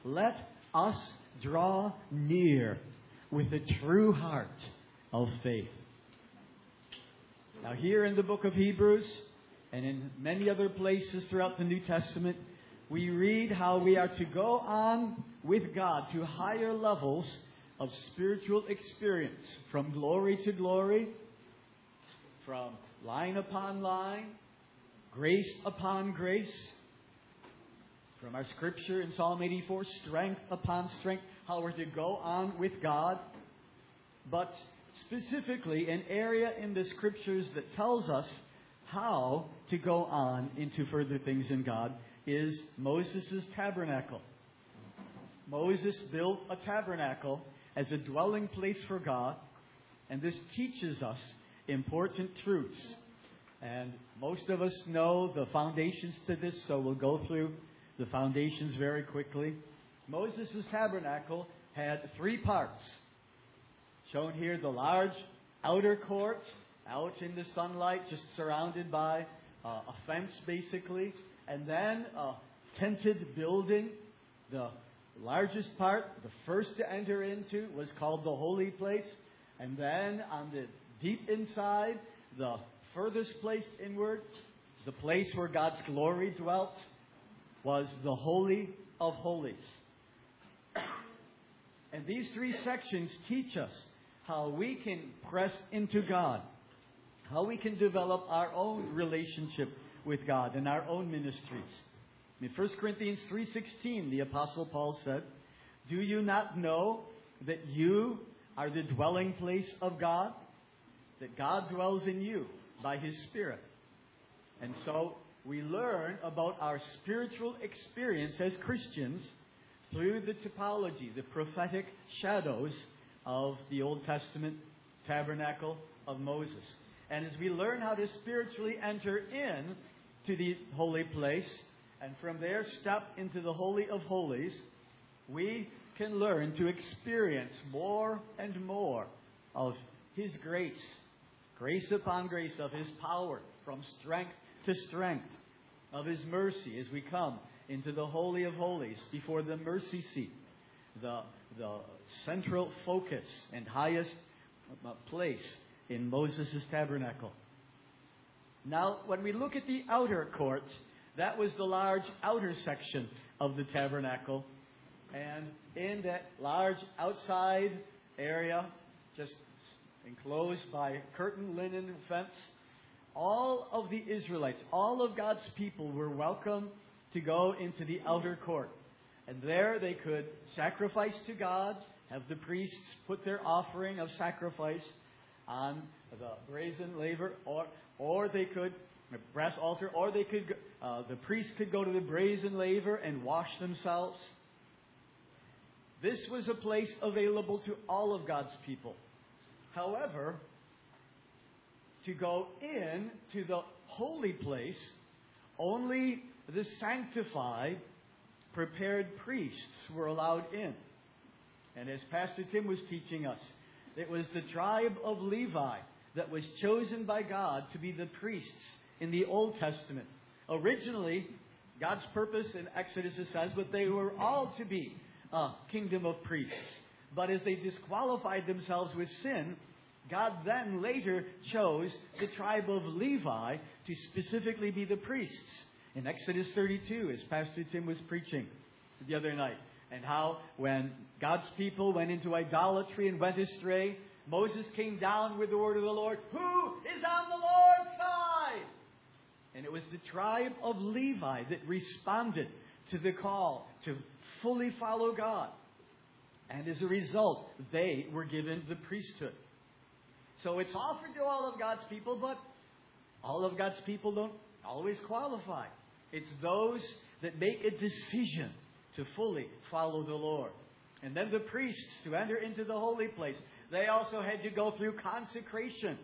let us draw near with a true heart of faith. Now here in the book of Hebrews and in many other places throughout the New Testament, we read how we are to go on with God to higher levels of spiritual experience, from glory to glory, from line upon line, grace upon grace. From our scripture in Psalm 84, strength upon strength, how we're to go on with God. But specifically, an area in the scriptures that tells us how to go on into further things in God is Moses' tabernacle. Moses built a tabernacle as a dwelling place for God, and this teaches us important truths. And most of us know the foundations to this, so we'll go through the foundations very quickly. Moses' tabernacle had 3 parts. Shown here, the large outer court, out in the sunlight, just surrounded by a fence basically. And then a tented building. The largest part, the first to enter into, was called the holy place. And then on the deep inside, the furthest place inward, the place where God's glory dwelt, was the Holy of Holies. And these 3 sections teach us how we can press into God, how we can develop our own relationship with God and our own ministries. In 1 Corinthians 3:16, the Apostle Paul said, "Do you not know that you are the dwelling place of God? That God dwells in you by His Spirit." And so we learn about our spiritual experience as Christians through the typology, the prophetic shadows of the Old Testament tabernacle of Moses. And as we learn how to spiritually enter in to the holy place, and from there step into the Holy of Holies, we can learn to experience more and more of His grace, grace upon grace, of His power, from strength to strength, of His mercy as we come into the Holy of Holies before the mercy seat, the central focus and highest place in Moses' tabernacle. Now, when we look at the outer court, that was the large outer section of the tabernacle. And in that large outside area, just enclosed by a curtain linen fence, all of the Israelites, all of God's people were welcome to go into the outer court. And there they could sacrifice to God, have the priests put their offering of sacrifice on the brazen laver, or they could, brass altar, or they could, the priest could go to the brazen laver and wash themselves. This was a place available to all of God's people. However, to go in to the holy place, only the sanctified, prepared priests were allowed in. And as Pastor Tim was teaching us, it was the tribe of Levi that was chosen by God to be the priests in the Old Testament. Originally, God's purpose in Exodus, it says, but they were all to be a kingdom of priests. But as they disqualified themselves with sin, God then later chose the tribe of Levi to specifically be the priests. In Exodus 32, as Pastor Tim was preaching the other night, and how when God's people went into idolatry and went astray, Moses came down with the word of the Lord, "Who is on the Lord's side?" And it was the tribe of Levi that responded to the call to fully follow God. And as a result, they were given the priesthood. So it's offered to all of God's people, but all of God's people don't always qualify. It's those that make a decision to fully follow the Lord. And then the priests, to enter into the holy place, they also had to go through consecration,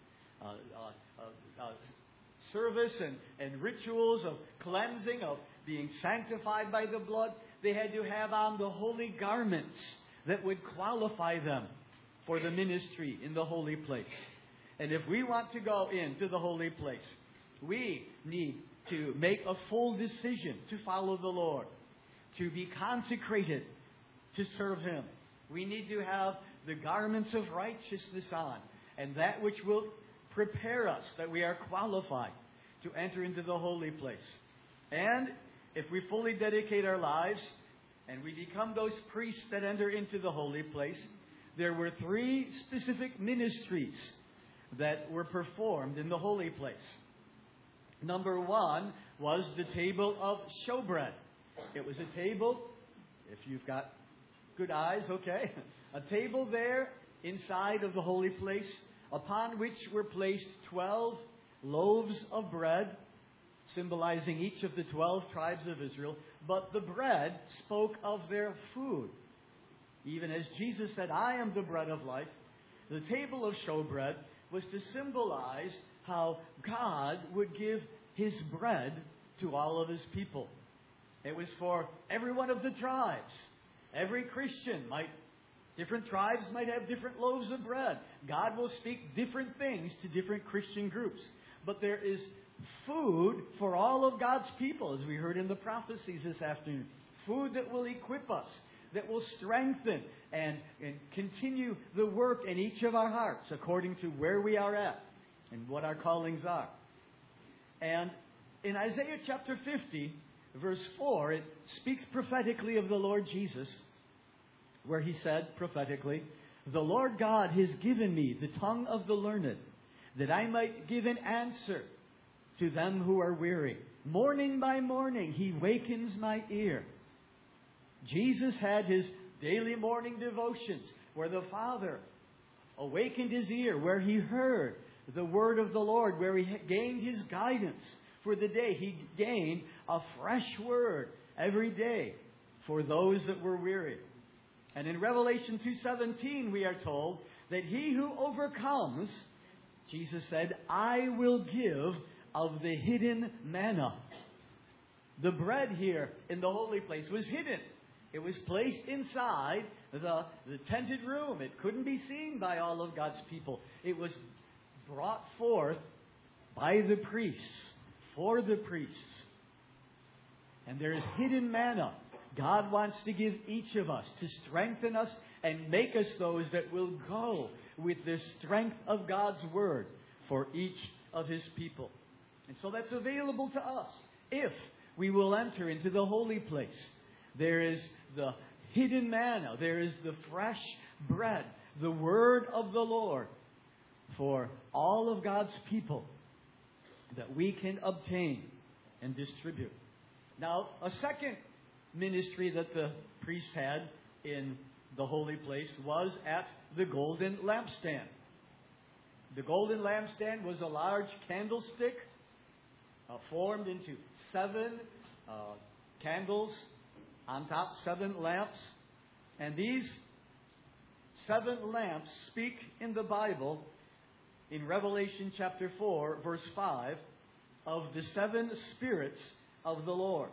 service and rituals of cleansing, of being sanctified by the blood. They had to have on the holy garments that would qualify them for the ministry in the holy place. And if we want to go into the holy place, we need to make a full decision to follow the Lord, to be consecrated to serve Him. We need to have the garments of righteousness on, and that which will prepare us, that we are qualified to enter into the holy place. And if we fully dedicate our lives and we become those priests that enter into the holy place, there were 3 specific ministries that were performed in the holy place. Number 1 was the table of showbread. It was a table, if you've got good eyes, okay, a table there inside of the holy place upon which were placed 12 loaves of bread, symbolizing each of the 12 tribes of Israel. But the bread spoke of their food. Even as Jesus said, I am the bread of life, the table of showbread was to symbolize how God would give His bread to all of His people. It was for every one of the tribes. Every Christian different tribes might have different loaves of bread. God will speak different things to different Christian groups. But there is food for all of God's people, as we heard in the prophecies this afternoon. Food that will equip us, that will strengthen and continue the work in each of our hearts according to where we are at and what our callings are. And in Isaiah chapter 50, verse 4, it speaks prophetically of the Lord Jesus, where He said prophetically, the Lord God has given me the tongue of the learned, that I might give an answer to them who are weary. Morning by morning He wakens my ear. Jesus had His daily morning devotions where the Father awakened His ear, where He heard the word of the Lord, where He gained His guidance for the day. He gained a fresh word every day for those that were weary. And in Revelation 2:17 we are told that he who overcomes, Jesus said, I will give of the hidden manna. The bread here in the holy place was hidden. It was placed inside the tented room. It couldn't be seen by all of God's people. It was brought forth by the priests, for the priests. And there is hidden manna. God wants to give each of us to strengthen us and make us those that will go with the strength of God's Word for each of His people. And so that's available to us if we will enter into the holy place. There is the hidden manna. There is the fresh bread, the Word of the Lord for all of God's people that we can obtain and distribute. Now, a second ministry that the priests had in the holy place was at the golden lampstand. The golden lampstand was a large candlestick formed into 7 candles on top, 7 lamps. And these 7 lamps speak in the Bible, in Revelation chapter 4, verse 5, of the 7 spirits of the Lord.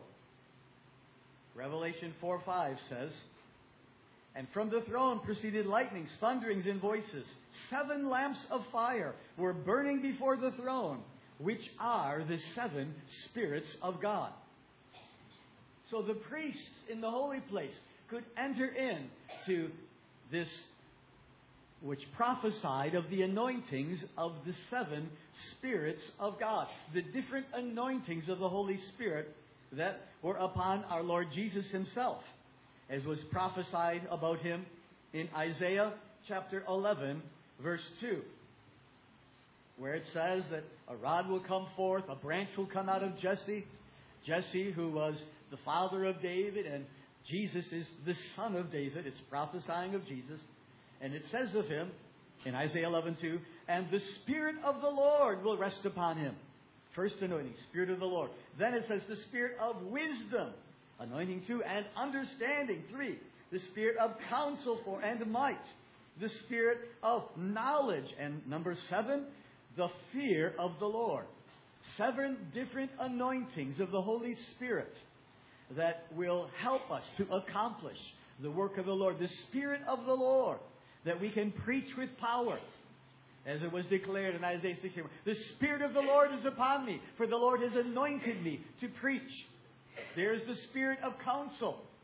Revelation 4:5 says, and from the throne proceeded lightnings, thunderings, and voices. 7 lamps of fire were burning before the throne, which are the 7 spirits of God. So the priests in the holy place could enter in to this, which prophesied of the anointings of the 7 spirits of God. The different anointings of the Holy Spirit that were upon our Lord Jesus Himself, as was prophesied about Him in Isaiah chapter 11, verse 2, where it says that a rod will come forth, a branch will come out of Jesse. Jesse, who was the father of David, and Jesus is the son of David. It's prophesying of Jesus. And it says of Him in Isaiah 11:2, and the Spirit of the Lord will rest upon Him. First anointing, Spirit of the Lord. Then it says the Spirit of wisdom, anointing 2, and understanding 3. The Spirit of counsel 4, and might. The Spirit of knowledge, and number 7, the fear of the Lord. 7 different anointings of the Holy Spirit that will help us to accomplish the work of the Lord. The Spirit of the Lord, that we can preach with power. As it was declared in Isaiah 61, the Spirit of the Lord is upon me, for the Lord has anointed me to preach. There's the Spirit of counsel,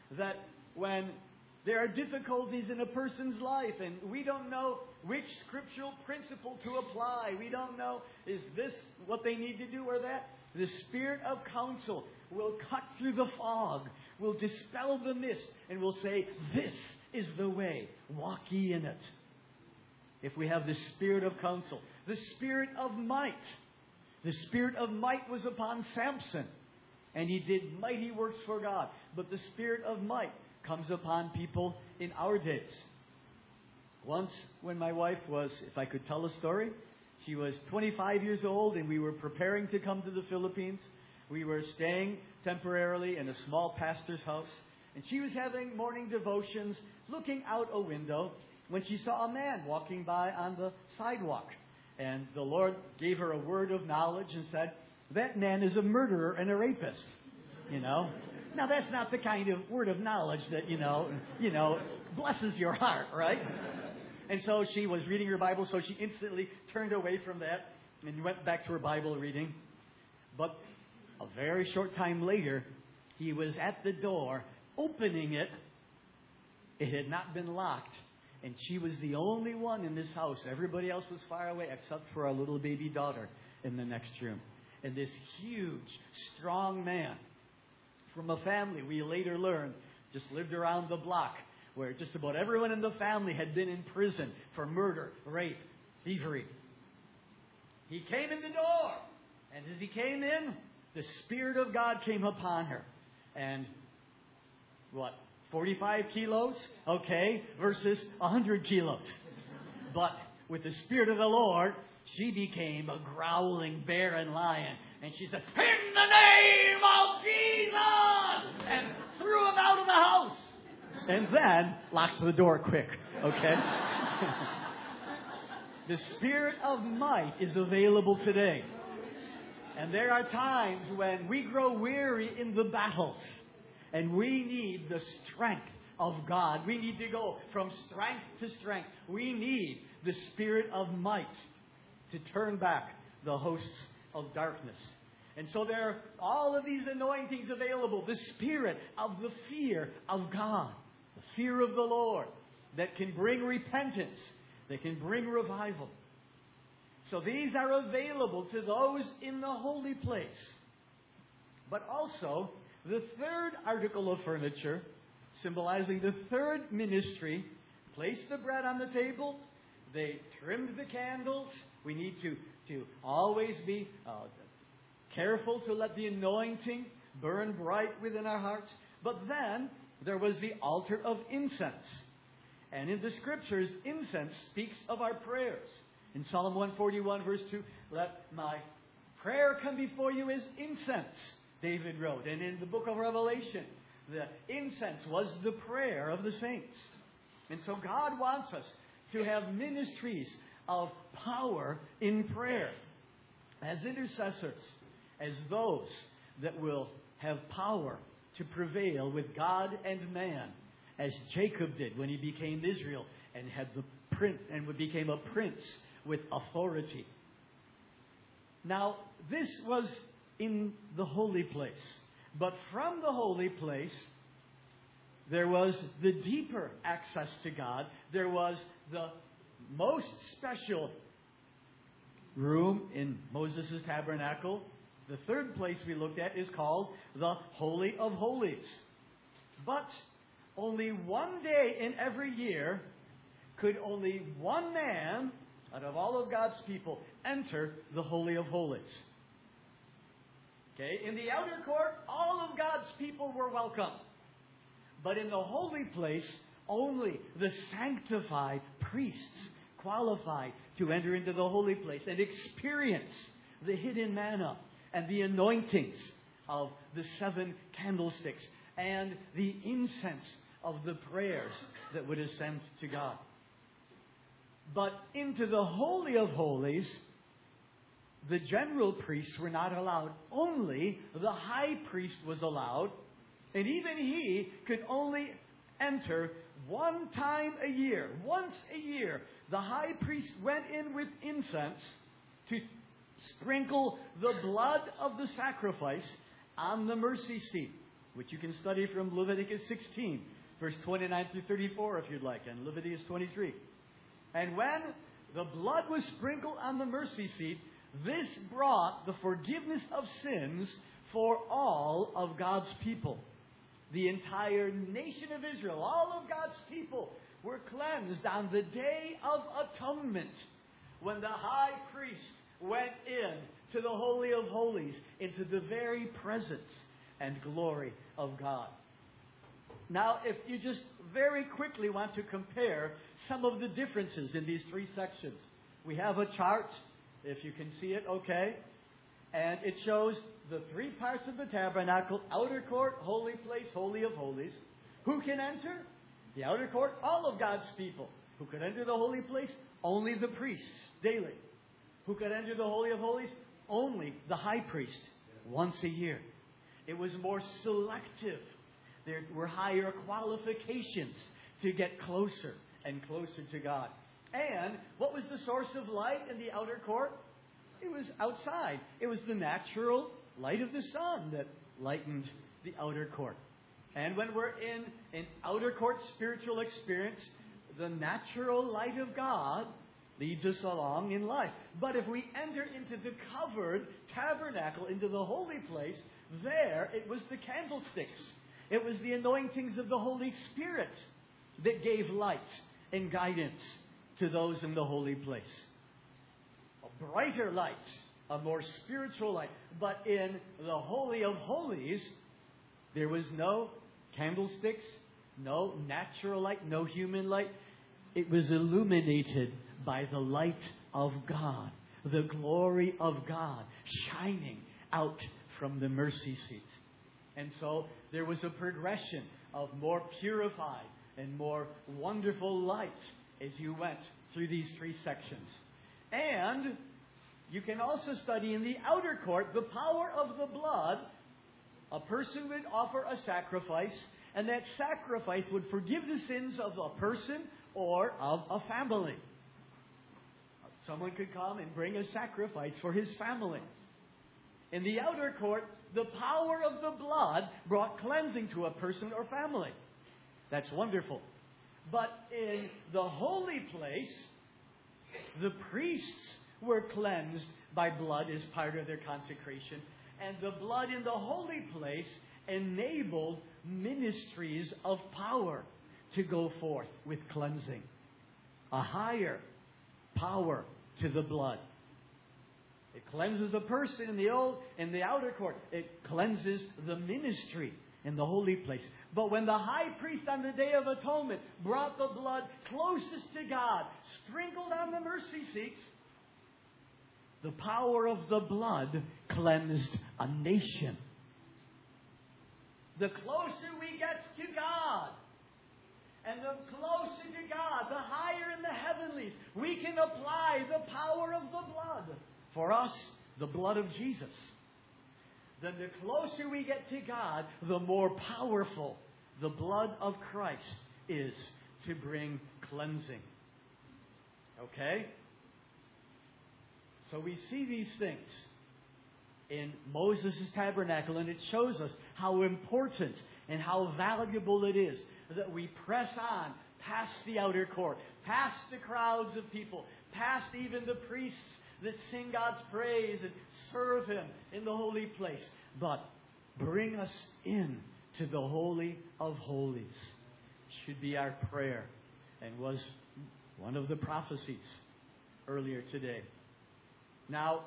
that when there are difficulties in a person's life and we don't know which scriptural principle to apply, we don't know, is this what they need to do or that? The Spirit of counsel will cut through the fog, will dispel the mist, and will say, this is the way, walk ye in it. If we have the Spirit of counsel, the Spirit of might. The Spirit of might was upon Samson, and he did mighty works for God. But the Spirit of might comes upon people in our days. Once, when my wife was, if I could tell a story, she was 25 years old, and we were preparing to come to the Philippines. We were staying temporarily in a small pastor's house, and she was having morning devotions, looking out a window, when she saw a man walking by on the sidewalk. And the Lord gave her a word of knowledge and said, that man is a murderer and a rapist. Now that's not the kind of word of knowledge that, blesses your heart, right? And so she was reading her Bible, so she instantly turned away from that and went back to her Bible reading. But a very short time later, he was at the door, opening it. It had not been locked. And she was the only one in this house. Everybody else was far away except for our little baby daughter in the next room. And this huge, strong man from a family we later learned just lived around the block, where just about everyone in the family had been in prison for murder, rape, thievery. He came in the door. And as he came in, the Spirit of God came upon her. And 45 kilos? Okay. Versus 100 kilos. But with the Spirit of the Lord, she became a growling bear and lion. And she said, in the name of Jesus! And threw him out of the house. And then locked the door quick. Okay? The Spirit of might is available today. And there are times when we grow weary in the battles. And we need the strength of God. We need to go from strength to strength. We need the Spirit of might to turn back the hosts of darkness. And so there are all of these anointings available. The Spirit of the fear of God. The fear of the Lord that can bring repentance. That can bring revival. So these are available to those in the holy place. But also, the third article of furniture, symbolizing the third ministry, placed the bread on the table. They trimmed the candles. We need to always be careful to let the anointing burn bright within our hearts. But then there was the altar of incense. And in the Scriptures, incense speaks of our prayers. In Psalm 141, verse 2, let my prayer come before you as incense, David wrote. And in the book of Revelation, the incense was the prayer of the saints. And so God wants us to have ministries of power in prayer as intercessors, as those that will have power to prevail with God and man, as Jacob did when he became Israel and had the became a prince with authority. Now, this was in the holy place. But from the holy place, there was the deeper access to God. There was the most special room in Moses' tabernacle. The third place we looked at is called the Holy of Holies. But only one day in every year could only one man out of all of God's people enter the Holy of Holies. Okay, in the outer court, all of God's people were welcome. But in the holy place, only the sanctified priests qualified to enter into the holy place and experience the hidden manna and the anointings of the 7 candlesticks and the incense of the prayers that would ascend to God. But into the Holy of Holies, the general priests were not allowed. Only the high priest was allowed. And even he could only enter one time a year. Once a year, the high priest went in with incense to sprinkle the blood of the sacrifice on the mercy seat. which you can study from Leviticus 16, verse 29 through 34 if you'd like, and Leviticus 23. And when the blood was sprinkled on the mercy seat, this brought the forgiveness of sins for all of God's people. The entire nation of Israel, all of God's people, were cleansed on the Day of Atonement, when the high priest went in to the Holy of Holies, into the very presence and glory of God. Now, if you just very quickly want to compare some of the differences in these three sections, we have a chart, if you can see it, okay, and it shows the three parts of the tabernacle: outer court, holy place, holy of holies. Who can enter the outer court? All of God's people. Who could enter the holy place? Only the priests, daily. Who could enter the Holy of Holies? Only the high priest, once a year. It was more selective. There were higher qualifications to get closer and closer to God. And what was the source of light in the outer court? It was outside. It was the natural light of the sun that lightened the outer court. And when we're in an outer court spiritual experience, the natural light of God leads us along in life. But if we enter into the covered tabernacle, into the holy place, there it was the candlesticks. It was the anointings of the Holy Spirit that gave light and guidance to those in the holy place. A brighter light, a more spiritual light. But in the Holy of Holies, there was no candlesticks, no natural light, no human light. It was illuminated by the light of God, the glory of God shining out from the mercy seat. And so there was a progression of more purified and more wonderful light as you went through these three sections. And you can also study in the outer court the power of the blood. A person would offer a sacrifice, and that sacrifice would forgive the sins of a person or of a family. Someone could come and bring a sacrifice for his family. In the outer court, the power of the blood brought cleansing to a person or family. That's wonderful. But in the holy place, the priests were cleansed by blood as part of their consecration. And the blood in the holy place enabled ministries of power to go forth with cleansing. A higher power to the blood. It cleanses a person in the outer court. It cleanses the ministry in the holy place. But when the high priest on the Day of Atonement brought the blood closest to God, sprinkled on the mercy seats, the power of the blood cleansed a nation. The closer we get to God, and the closer to God, the higher in the heavenlies, we can apply the power of the blood. For us, the blood of Jesus. Then the closer we get to God, the more powerful the blood of Christ is to bring cleansing. Okay? So we see these things in Moses' tabernacle, and it shows us how important and how valuable it is that we press on past the outer court, past the crowds of people, past even the priests that sing God's praise and serve Him in the holy place, but bring us in to the Holy of Holies. Should be our prayer, and was one of the prophecies earlier today. Now,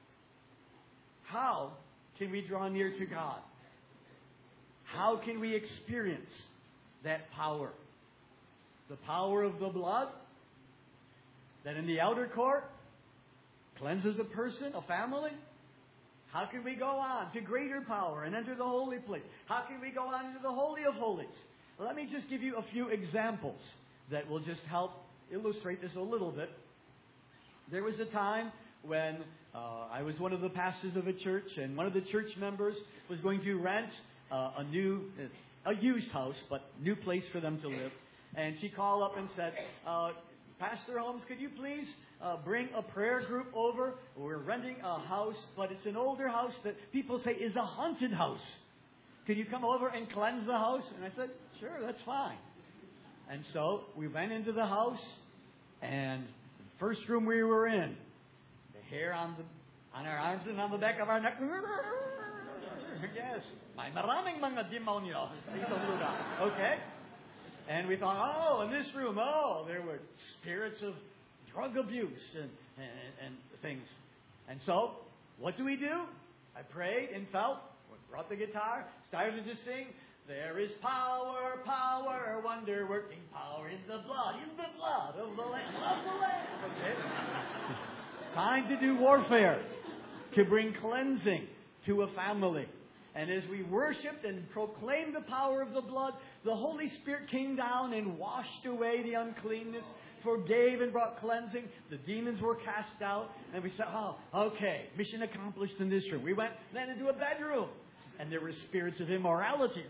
how can we draw near to God? How can we experience that power? The power of the blood that in the outer court cleanses a person, a family. How can we go on to greater power and enter the holy place? How can we go on into the Holy of Holies? Well, let me just give you a few examples that will just help illustrate this a little bit. There was a time when I was one of the pastors of a church, and one of the church members was going to rent a used house, but new place for them to live. And she called up and said, Pastor Holmes, could you please bring a prayer group over? We're renting a house, but it's an older house that people say is a haunted house. could you come over and cleanse the house? And I said, sure, that's fine. And so we went into the house, and the first room we were in, the hair on our arms and on the back of our neck. Yes. May maraming mga demonyo. Okay? And we thought, in this room, there were spirits of drug abuse and things. And so, what do? I prayed and felt, brought the guitar, started to sing. There is power, wonder-working power in the blood of the Lamb. Okay? Time to do warfare, to bring cleansing to a family. And as we worshipped and proclaimed the power of the blood, the Holy Spirit came down and washed away the uncleanness, forgave and brought cleansing. The demons were cast out. And we said, okay, mission accomplished in this room. We went then into a bedroom. And there were spirits of immorality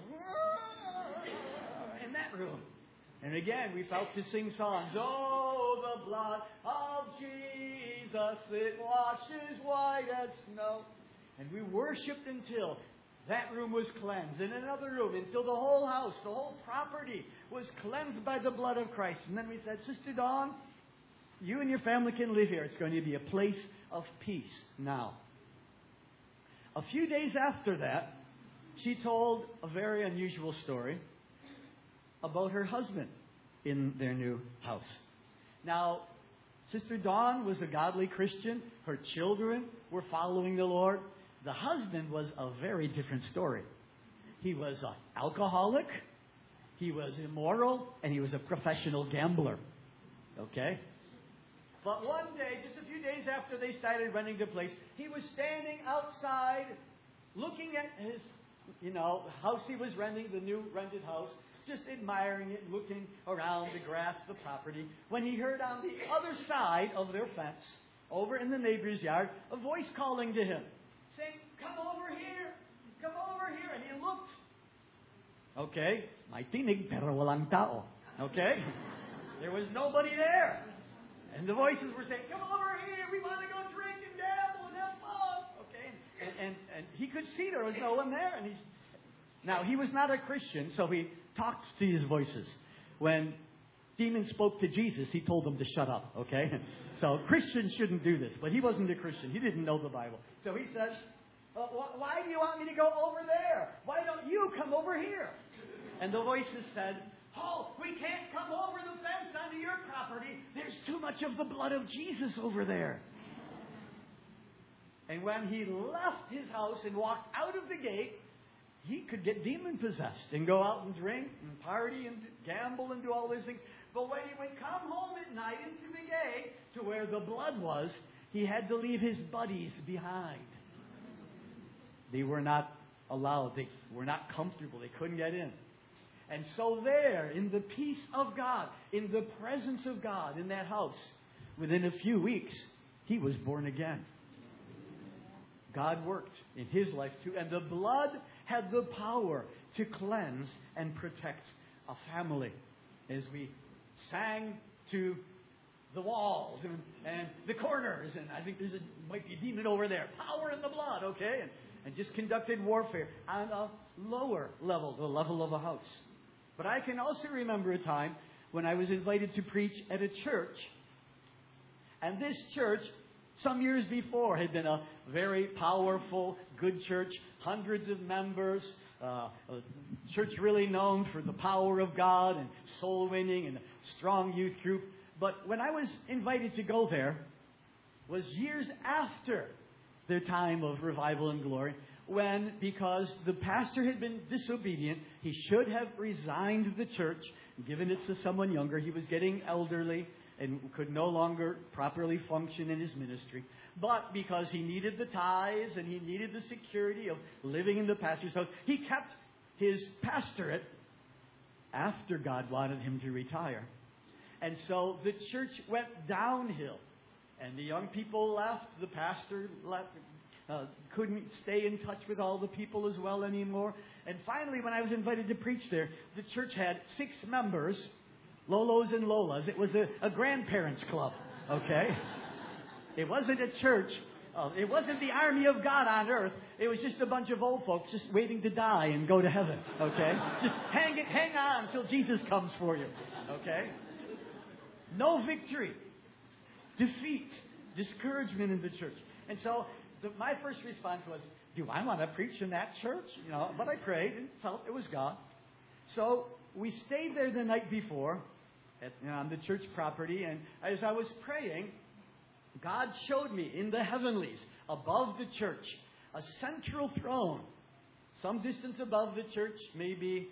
in that room. And again, we felt to sing songs. Oh, the blood of Jesus, it washes white as snow. And we worshipped until that room was cleansed. In another room, until the whole house, the whole property was cleansed by the blood of Christ. And then we said, Sister Dawn, you and your family can live here. It's going to be a place of peace now. A few days after that, she told a very unusual story about her husband in their new house. Now, Sister Dawn was a godly Christian. Her children were following the Lord. The husband was a very different story. He was an alcoholic, he was immoral, and he was a professional gambler. Okay? But one day, just a few days after they started renting the place, he was standing outside looking at his, house he was renting, the new rented house, just admiring it, looking around the grass, the property, when he heard on the other side of their fence, over in the neighbor's yard, a voice calling to him, saying, come over here. And he looked. Okay. May tinig pero walang tao. Okay. There was nobody there. And the voices were saying, come over here. We want to go drink and gamble and have fun. Okay. And he could see there was no one there. And now, he was not a Christian, so he talked to these voices. When demons spoke to Jesus, he told them to shut up. Okay. So Christians shouldn't do this. But he wasn't a Christian. He didn't know the Bible. So he said, why do you want me to go over there? Why don't you come over here? And the voices said, we can't come over the fence onto your property. There's too much of the blood of Jesus over there. And when he left his house and walked out of the gate, he could get demon-possessed and go out and drink and party and gamble and do all these things. But when he would come home at night into the gate to where the blood was, he had to leave his buddies behind. They were not allowed. They were not comfortable. They couldn't get in. And so there, in the peace of God, in the presence of God, in that house, within a few weeks, he was born again. God worked in his life too. And the blood had the power to cleanse and protect a family. As we sang to the walls and the corners, and I think might be a demon over there. Power in the blood, okay? And just conducted warfare on a lower level, the level of a house. But I can also remember a time when I was invited to preach at a church. And this church, some years before, had been a very powerful, good church, hundreds of members, a church really known for the power of God and soul winning and a strong youth group. But when I was invited to go there, was years after their time of revival and glory, when, because the pastor had been disobedient, he should have resigned the church, given it to someone younger. He was getting elderly and could no longer properly function in his ministry. But because he needed the tithes and he needed the security of living in the pastor's house, he kept his pastorate after God wanted him to retire. And so the church went downhill. And the young people left. The pastor left. Couldn't stay in touch with all the people as well anymore. And finally, when I was invited to preach there, the church had 6 members, Lolos and Lolas. It was a grandparents' club, okay? It wasn't a church It wasn't the army of God on earth. It was just a bunch of old folks just waiting to die and go to heaven. Okay? Just hang on until Jesus comes for you. Okay? No victory. Defeat. Discouragement in the church. And so my first response was, do I want to preach in that church? But I prayed and felt it was God. So we stayed there the night before on the church property. And as I was praying, God showed me in the heavenlies, above the church, a central throne, some distance above the church, maybe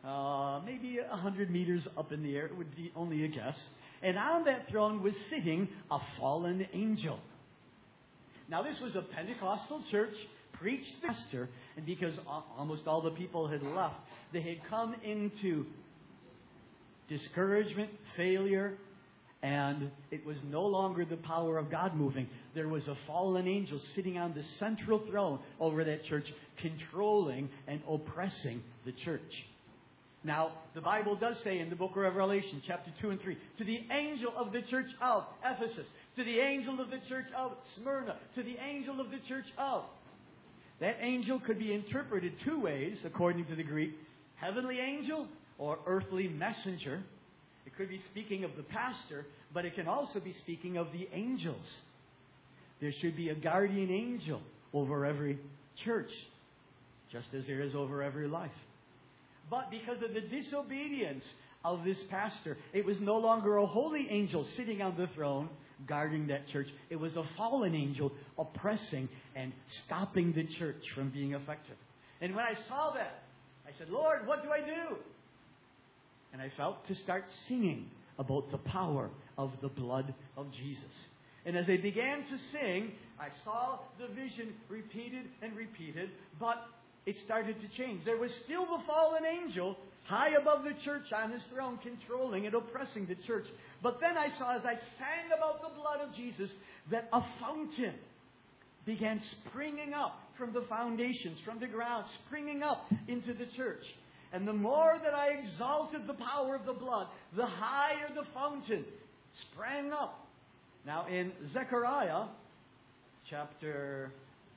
100 meters up in the air. It would be only a guess. And on that throne was sitting a fallen angel. Now, this was a Pentecostal church, preached the pastor, and because almost all the people had left, they had come into discouragement, failure, and it was no longer the power of God moving. There was a fallen angel sitting on the central throne over that church, controlling and oppressing the church. Now, the Bible does say in the book of Revelation, chapter 2 and 3, to the angel of the church of Ephesus, to the angel of the church of Smyrna, to the angel of the church of. That angel could be interpreted two ways, according to the Greek. Heavenly angel or earthly messenger. It could be speaking of the pastor, but it can also be speaking of the angels. There should be a guardian angel over every church, just as there is over every life. But because of the disobedience of this pastor, it was no longer a holy angel sitting on the throne guarding that church. It was a fallen angel oppressing and stopping the church from being effective. And when I saw that, I said, Lord, what do I do? And I felt to start singing about the power of the blood of Jesus. And as they began to sing, I saw the vision repeated and repeated, but it started to change. There was still the fallen angel high above the church on his throne, controlling and oppressing the church. But then I saw, as I sang about the blood of Jesus, that a fountain began springing up from the foundations, from the ground, springing up into the church. And the more that I exalted the power of the blood, the higher the fountain sprang up. Now in Zechariah chapter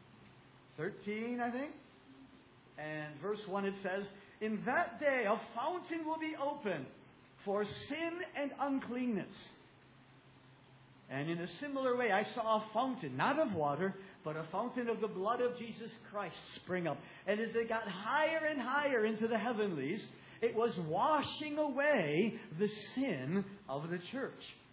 13, I think, and verse 1 it says, in that day a fountain will be opened for sin and uncleanness. And in a similar way, I saw a fountain, not of water, but a fountain of the blood of Jesus Christ spring up. And as it got higher and higher into the heavenlies, it was washing away the sin of the church.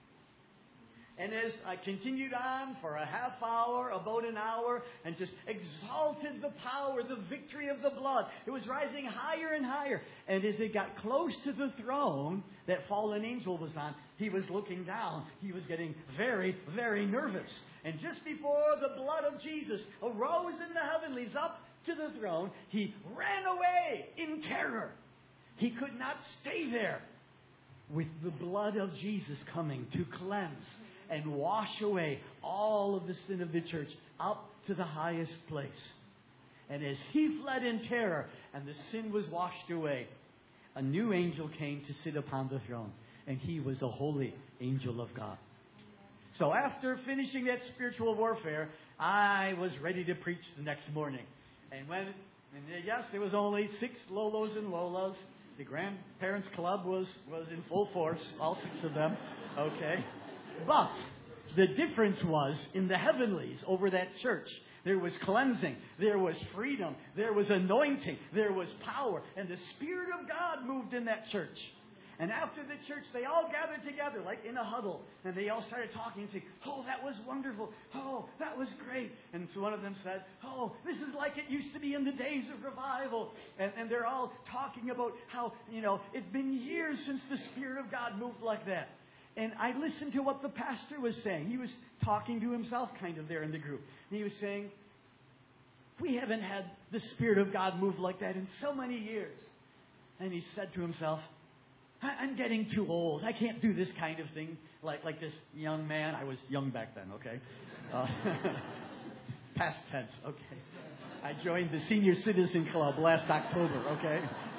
And as I continued on for a half hour, about an hour, and just exalted the power, the victory of the blood, it was rising higher and higher. And as it got close to the throne that fallen angel was on, he was looking down. He was getting very, very nervous. And just before the blood of Jesus arose in the heavenlies up to the throne, he ran away in terror. He could not stay there with the blood of Jesus coming to cleanse and wash away all of the sin of the church up to the highest place. And as he fled in terror and the sin was washed away, a new angel came to sit upon the throne. And he was a holy angel of God. So after finishing that spiritual warfare, I was ready to preach the next morning. And yes, there was only 6 Lolos and Lolas. The grandparents club was in full force, all 6 of them. Okay. But the difference was in the heavenlies over that church. There was cleansing. There was freedom. There was anointing. There was power. And the Spirit of God moved in that church. And after the church, they all gathered together like in a huddle. And they all started talking and saying, oh, that was wonderful. Oh, that was great. And so one of them said, oh, this is like it used to be in the days of revival. And they're all talking about how, it's been years since the Spirit of God moved like that. And I listened to what the pastor was saying. He was talking to himself kind of there in the group. And he was saying, we haven't had the Spirit of God move like that in so many years. And he said to himself, I'm getting too old. I can't do this kind of thing like this young man. I was young back then, okay? Past tense, okay. I joined the Senior Citizen Club last October, okay?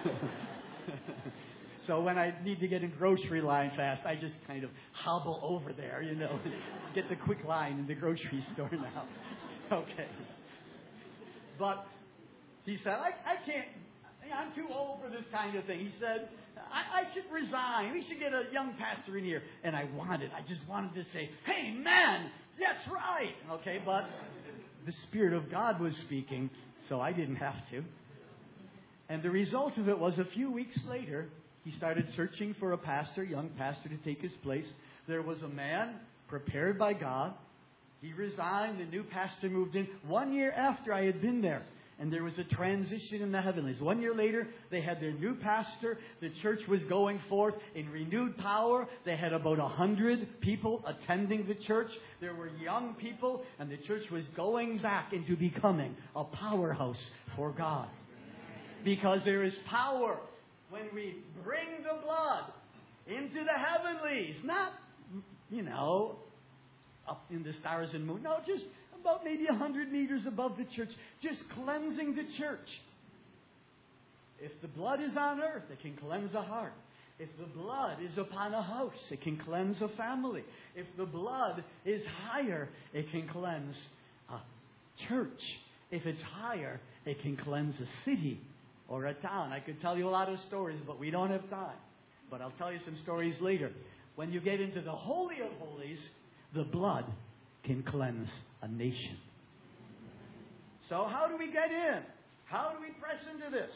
So when I need to get in grocery line fast, I just kind of hobble over there, get the quick line in the grocery store now. Okay. But he said, I can't, I'm too old for this kind of thing. He said, I should resign. We should get a young pastor in here. And I just wanted to say, hey, man, that's right. Okay, but the Spirit of God was speaking, so I didn't have to. And the result of it was a few weeks later, he started searching for a pastor, young pastor, to take his place. There was a man prepared by God. He resigned. The new pastor moved in 1 year after I had been there. And there was a transition in the heavenlies. 1 year later, they had their new pastor. The church was going forth in renewed power. They had about 100 people attending the church. There were young people, and the church was going back into becoming a powerhouse for God. Because there is power when we bring the blood into the heavenlies. Not, up in the stars and moon. No, just about maybe 100 meters above the church. Just cleansing the church. If the blood is on earth, it can cleanse a heart. If the blood is upon a house, it can cleanse a family. If the blood is higher, it can cleanse a church. If it's higher, it can cleanse a city or a town. I could tell you a lot of stories, but we don't have time. But I'll tell you some stories later. When you get into the Holy of Holies, the blood can cleanse a nation. So how do we get in? How do we press into this?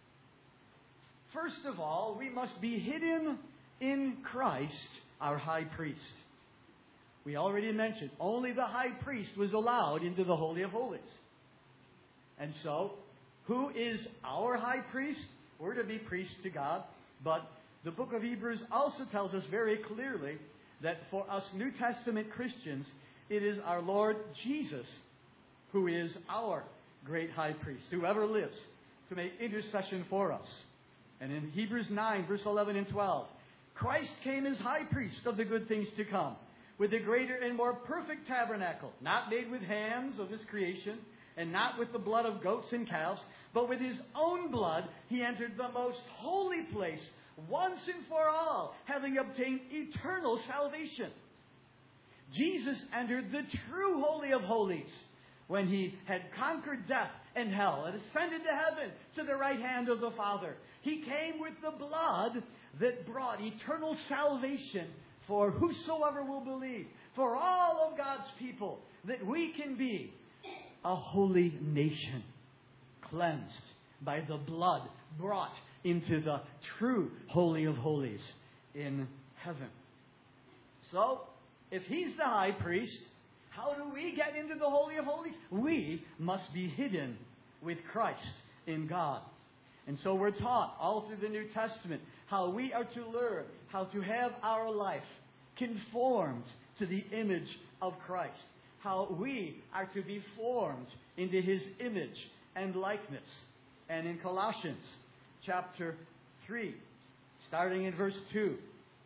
First of all, we must be hidden in Christ, our high priest. We already mentioned, only the high priest was allowed into the Holy of Holies. And so, who is our high priest? We're to be priests to God, but the book of Hebrews also tells us very clearly that for us New Testament Christians, it is our Lord Jesus who is our great high priest, whoever lives to make intercession for us. And in Hebrews 9, verse 11 and 12, Christ came as high priest of the good things to come, with a greater and more perfect tabernacle, not made with hands of this creation, and not with the blood of goats and calves, but with his own blood he entered the most holy place once and for all, having obtained eternal salvation. Jesus entered the true Holy of Holies when he had conquered death and hell and ascended to heaven to the right hand of the Father. He came with the blood that brought eternal salvation for whosoever will believe, for all of God's people, that we can be a holy nation, cleansed by the blood brought into the true Holy of Holies in heaven. So, if he's the high priest, how do we get into the Holy of Holies? We must be hidden with Christ in God. And so we're taught all through the New Testament how we are to learn how to have our life conformed to the image of Christ. How we are to be formed into his image and likeness. And in Colossians chapter 3, starting in verse 2,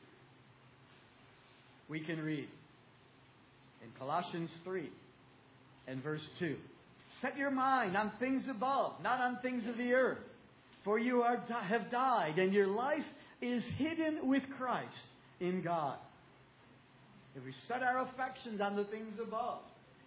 we can read. In Colossians 3 and verse 2, set your mind on things above, not on things of the earth. For you have died, and your life is hidden with Christ in God. If we set our affections on the things above,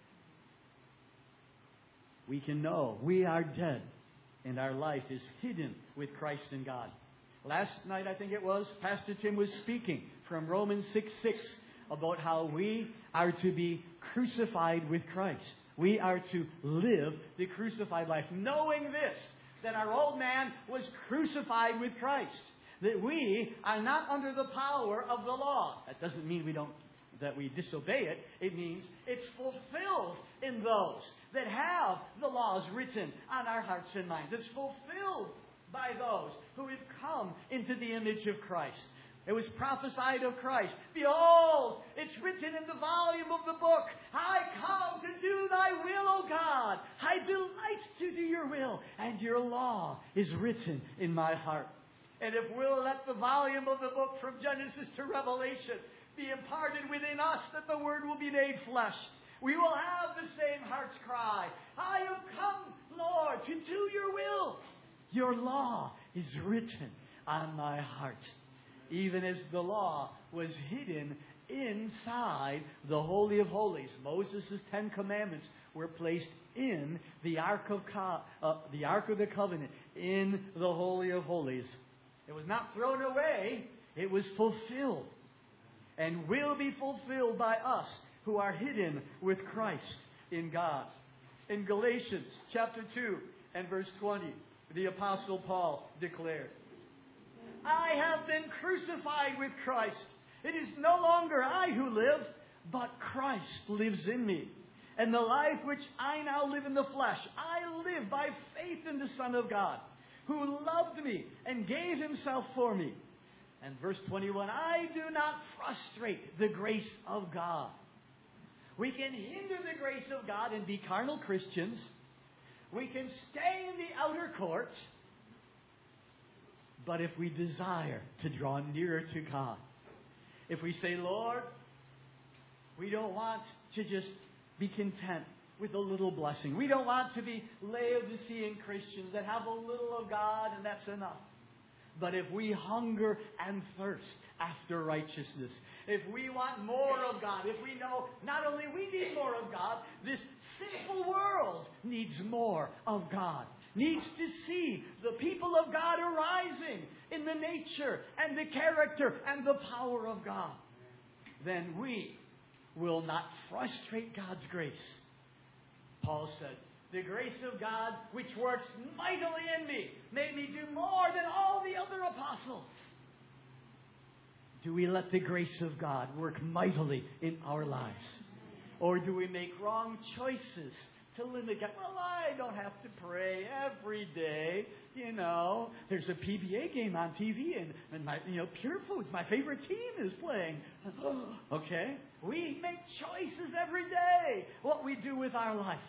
we can know we are dead, and our life is hidden with Christ in God. Last night, I think it was, Pastor Tim was speaking from Romans 6:6 about how we are to be crucified with Christ. We are to live the crucified life, knowing this, that our old man was crucified with Christ. That we are not under the power of the law. That doesn't mean that we disobey it. It means it's fulfilled in those that have the laws written on our hearts and minds. It's fulfilled by those who have come into the image of Christ. It was prophesied of Christ. Behold, it's written in the volume of the book, I come to do thy will, O God. I delight to do your will, and your law is written in my heart. And if we'll let the volume of the book from Genesis to Revelation be imparted within us, that the Word will be made flesh, we will have the same heart's cry. I have come, Lord, to do your will. Your law is written on my heart. Even as the law was hidden inside the Holy of Holies. Moses' 10 Commandments were placed in the Ark of the Covenant, in the Holy of Holies. It was not thrown away. It was fulfilled. And will be fulfilled by us who are hidden with Christ in God. In Galatians chapter 2 and verse 20, the Apostle Paul declared, I have been crucified with Christ. It is no longer I who live, but Christ lives in me. And the life which I now live in the flesh, I live by faith in the Son of God, who loved me and gave himself for me. And verse 21, I do not frustrate the grace of God. We can hinder the grace of God and be carnal Christians. We can stay in the outer courts. But if we desire to draw nearer to God, if we say, Lord, we don't want to just be content with a little blessing. We don't want to be Laodicean Christians that have a little of God and that's enough. But if we hunger and thirst after righteousness, if we want more of God, if we know not only we need more of God, this sinful world needs more of God, needs to see the people of God arising in the nature and the character and the power of God, then we will not frustrate God's grace. Paul said, the grace of God which works mightily in me made me do more than all the other apostles. Do we let the grace of God work mightily in our lives? Or do we make wrong choices to limit God? Well, I don't have to pray every day. You know, there's a PBA game on TV and my, Pure Foods, my favorite team, is playing. Okay? We make choices every day what we do with our life.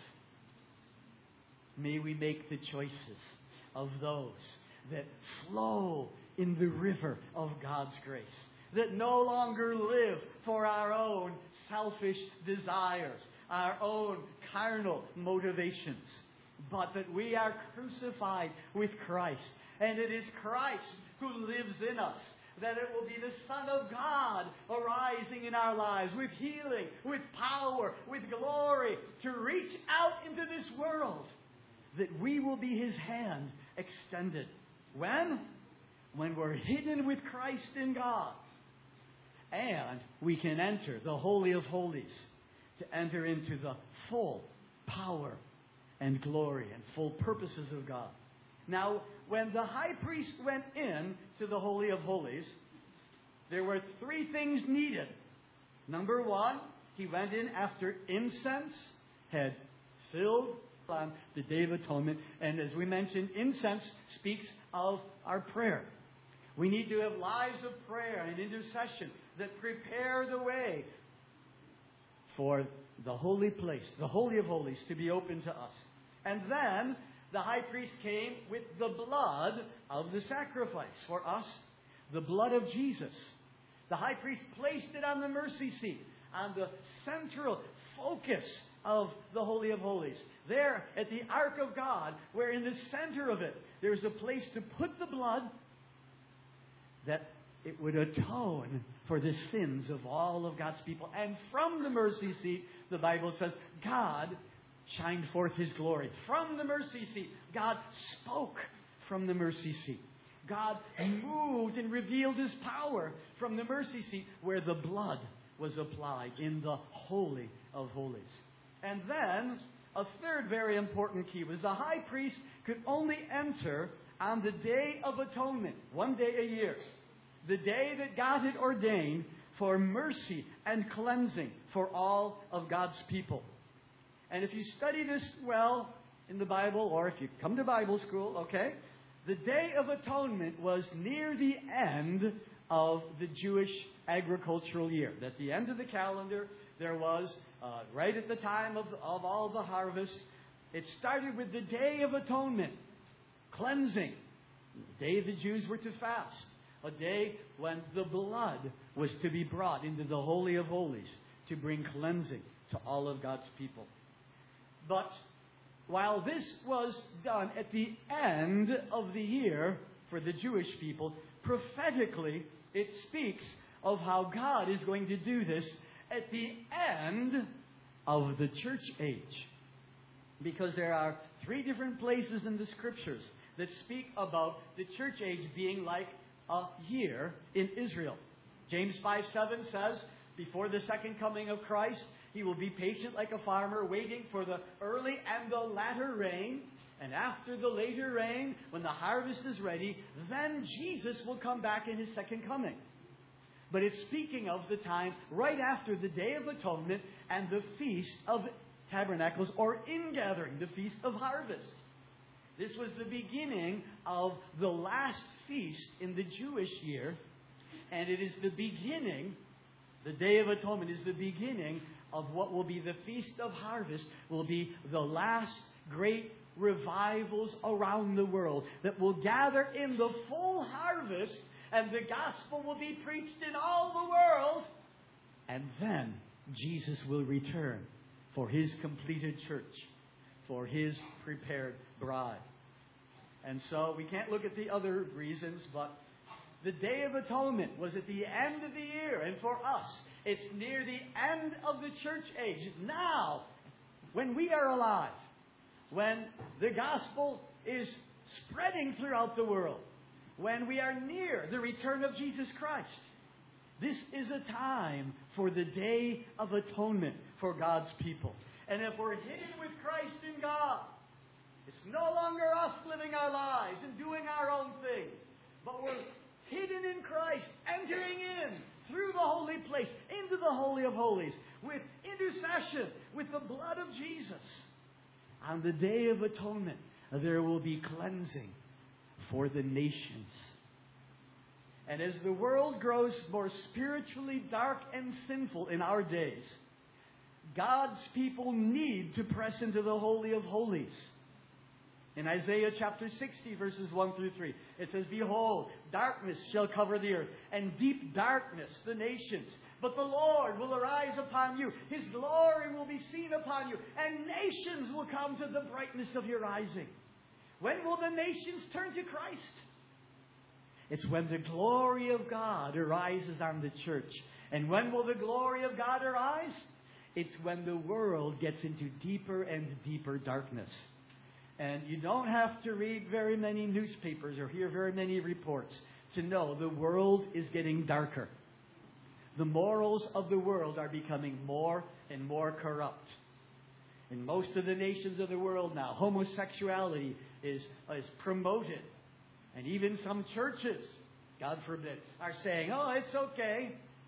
May we make the choices of those that flow in the river of God's grace, that no longer live for our own selfish desires, our own carnal motivations, but that we are crucified with Christ. And it is Christ who lives in us, that it will be the Son of God arising in our lives with healing, with power, with glory, to reach out into this world, that we will be His hand extended. When? When we're hidden with Christ in God. And we can enter the Holy of Holies, to enter into the full power and glory and full purposes of God. Now, when the high priest went in to the Holy of Holies, there were 3 things needed. Number 1, he went in after incense had filled on the Day of Atonement. And as we mentioned, incense speaks of our prayer. We need to have lives of prayer and intercession that prepare the way for the holy place, the Holy of Holies, to be open to us. And then the high priest came with the blood of the sacrifice for us, the blood of Jesus. The high priest placed it on the mercy seat, on the central focus of the Holy of Holies. There at the Ark of God, where in the center of it, there's a place to put the blood that it would atone for the sins of all of God's people. And from the mercy seat, the Bible says, God shined forth His glory. From the mercy seat, God spoke from the mercy seat. God moved and revealed His power from the mercy seat where the blood was applied in the Holy of Holies. And then, a third very important key was the high priest could only enter on the Day of Atonement, 1 day a year. The day that God had ordained for mercy and cleansing for all of God's people. And if you study this well in the Bible, or if you come to Bible school, okay, the Day of Atonement was near the end of the Jewish agricultural year. At the end of the calendar, there was, right at the time of all the harvest, it started with the Day of Atonement, cleansing, the day the Jews were to fast. A day when the blood was to be brought into the Holy of Holies to bring cleansing to all of God's people. But while this was done at the end of the year for the Jewish people, prophetically it speaks of how God is going to do this at the end of the church age. Because there are 3 different places in the Scriptures that speak about the church age being like a year in Israel. James 5:7 says, before the second coming of Christ, He will be patient like a farmer, waiting for the early and the latter rain. And after the later rain, when the harvest is ready, then Jesus will come back in His second coming. But it's speaking of the time right after the Day of Atonement and the Feast of Tabernacles, or ingathering, the Feast of Harvest. This was the beginning of the last feast in the Jewish year, and it is the beginning, the Day of Atonement is the beginning of what will be the Feast of Harvest, will be the last great revivals around the world that will gather in the full harvest, and the gospel will be preached in all the world, and then Jesus will return for His completed church, for His prepared bride. And so we can't look at the other reasons, but the Day of Atonement was at the end of the year. And for us, it's near the end of the church age. Now, when we are alive, when the gospel is spreading throughout the world, when we are near the return of Jesus Christ, this is a time for the Day of Atonement for God's people. And if we're hidden with Christ in God, it's no longer us living our lives and doing our own thing, but we're hidden in Christ, entering in through the holy place, into the Holy of Holies, with intercession, with the blood of Jesus. On the Day of Atonement, there will be cleansing for the nations. And as the world grows more spiritually dark and sinful in our days, God's people need to press into the Holy of Holies. In Isaiah chapter 60, verses 1 through 3, it says, "Behold, darkness shall cover the earth, and deep darkness the nations. But the Lord will arise upon you. His glory will be seen upon you, and nations will come to the brightness of your rising." When will the nations turn to Christ? It's when the glory of God arises on the church. And when will the glory of God arise? It's when the world gets into deeper and deeper darkness. And you don't have to read very many newspapers or hear very many reports to know the world is getting darker. The morals of the world are becoming more and more corrupt. In most of the nations of the world now, homosexuality is promoted. And even some churches, God forbid, are saying, "Oh, it's okay.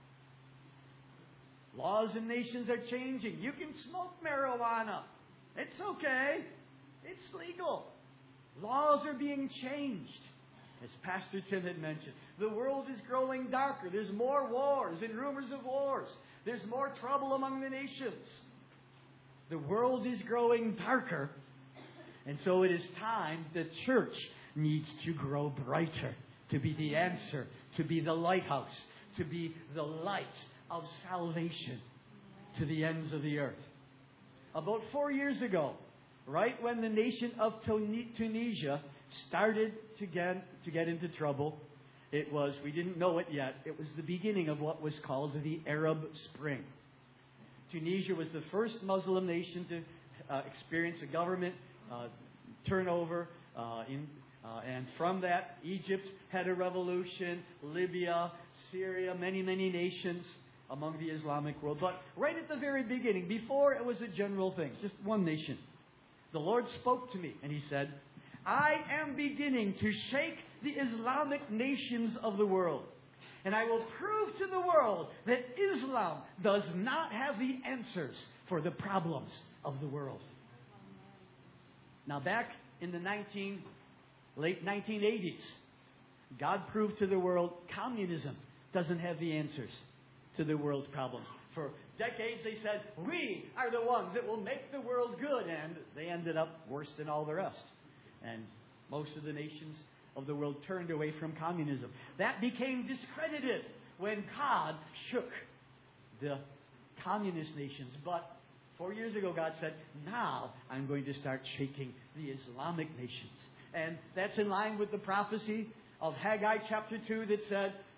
Laws in nations are changing. You can smoke marijuana. It's okay. It's legal." Laws are being changed. As Pastor Tim had mentioned, the world is growing darker. There's more wars and rumors of wars. There's more trouble among the nations. The world is growing darker. And so it is time the church needs to grow brighter, to be the answer, to be the lighthouse, to be the light of salvation to the ends of the earth. About 4 years ago, right when the nation of Tunisia started to get into trouble, we didn't know it yet, it was the beginning of what was called the Arab Spring. Tunisia was the first Muslim nation to experience a government turnover, and from that, Egypt had a revolution, Libya, Syria, many, many nations among the Islamic world. But right at the very beginning, before it was a general thing, just one nation, the Lord spoke to me and He said, "I am beginning to shake the Islamic nations of the world. And I will prove to the world that Islam does not have the answers for the problems of the world." Now back in the late 1980s, God proved to the world communism doesn't have the answers to the world's problems. For decades they said, "We are the ones that will make the world good," and they ended up worse than all the rest. And most of the nations of the world turned away from communism. That became discredited when God shook the communist nations. But 4 years ago, God said, "Now I'm going to start shaking the Islamic nations." And that's in line with the prophecy of Haggai chapter 2 that said,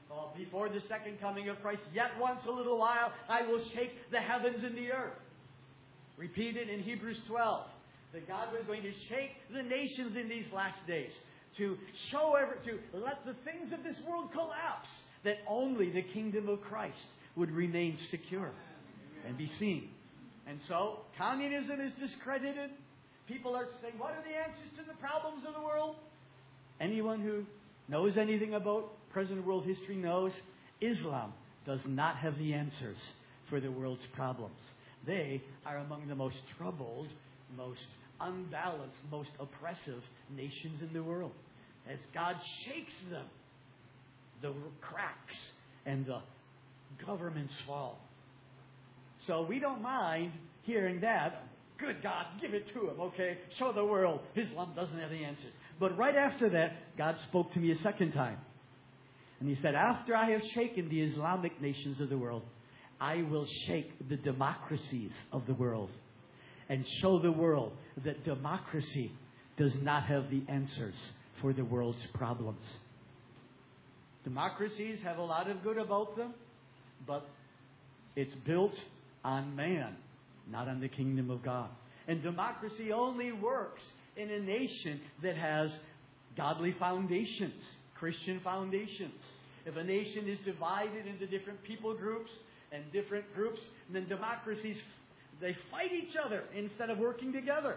before the second coming of Christ, yet once a little while I will shake the heavens and the earth. Repeated in Hebrews 12, that God was going to shake the nations in these last days to let the things of this world collapse, that only the kingdom of Christ would remain secure and be seen. And so, communism is discredited. People are saying, what are the answers to the problems of the world? Anyone who knows anything about present world history knows Islam does not have the answers for the world's problems. They are among the most troubled, most unbalanced, most oppressive nations in the world. As God shakes them, the cracks and the governments fall. So we don't mind hearing that. Good God, give it to him, okay? Show the world Islam doesn't have the answers. But right after that, God spoke to me a second time. And He said, after I have shaken the Islamic nations of the world, I will shake the democracies of the world and show the world that democracy does not have the answers for the world's problems. Democracies have a lot of good about them, but it's built on man, not on the kingdom of God. And democracy only works in a nation that has godly foundations, Christian foundations. If a nation is divided into different people groups and different groups, then democracies, they fight each other instead of working together.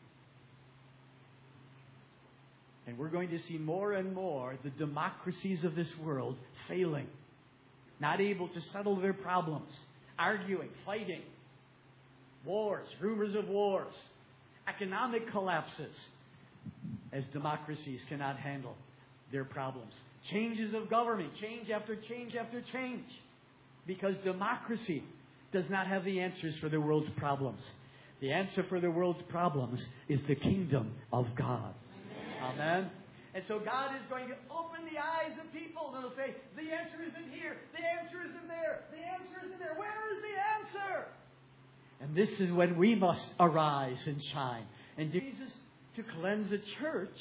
And we're going to see more and more the democracies of this world failing, not able to settle their problems, arguing, fighting, wars, rumors of wars, economic collapses, as democracies cannot handle their problems. Changes of government, change after change after change, because democracy does not have the answers for the world's problems. The answer for the world's problems is the kingdom of God. Amen. And so God is going to open the eyes of people and they'll say, the answer isn't here, the answer isn't there, the answer isn't there. Where is the answer? And this is when we must arise and shine. And Jesus to cleanse the church.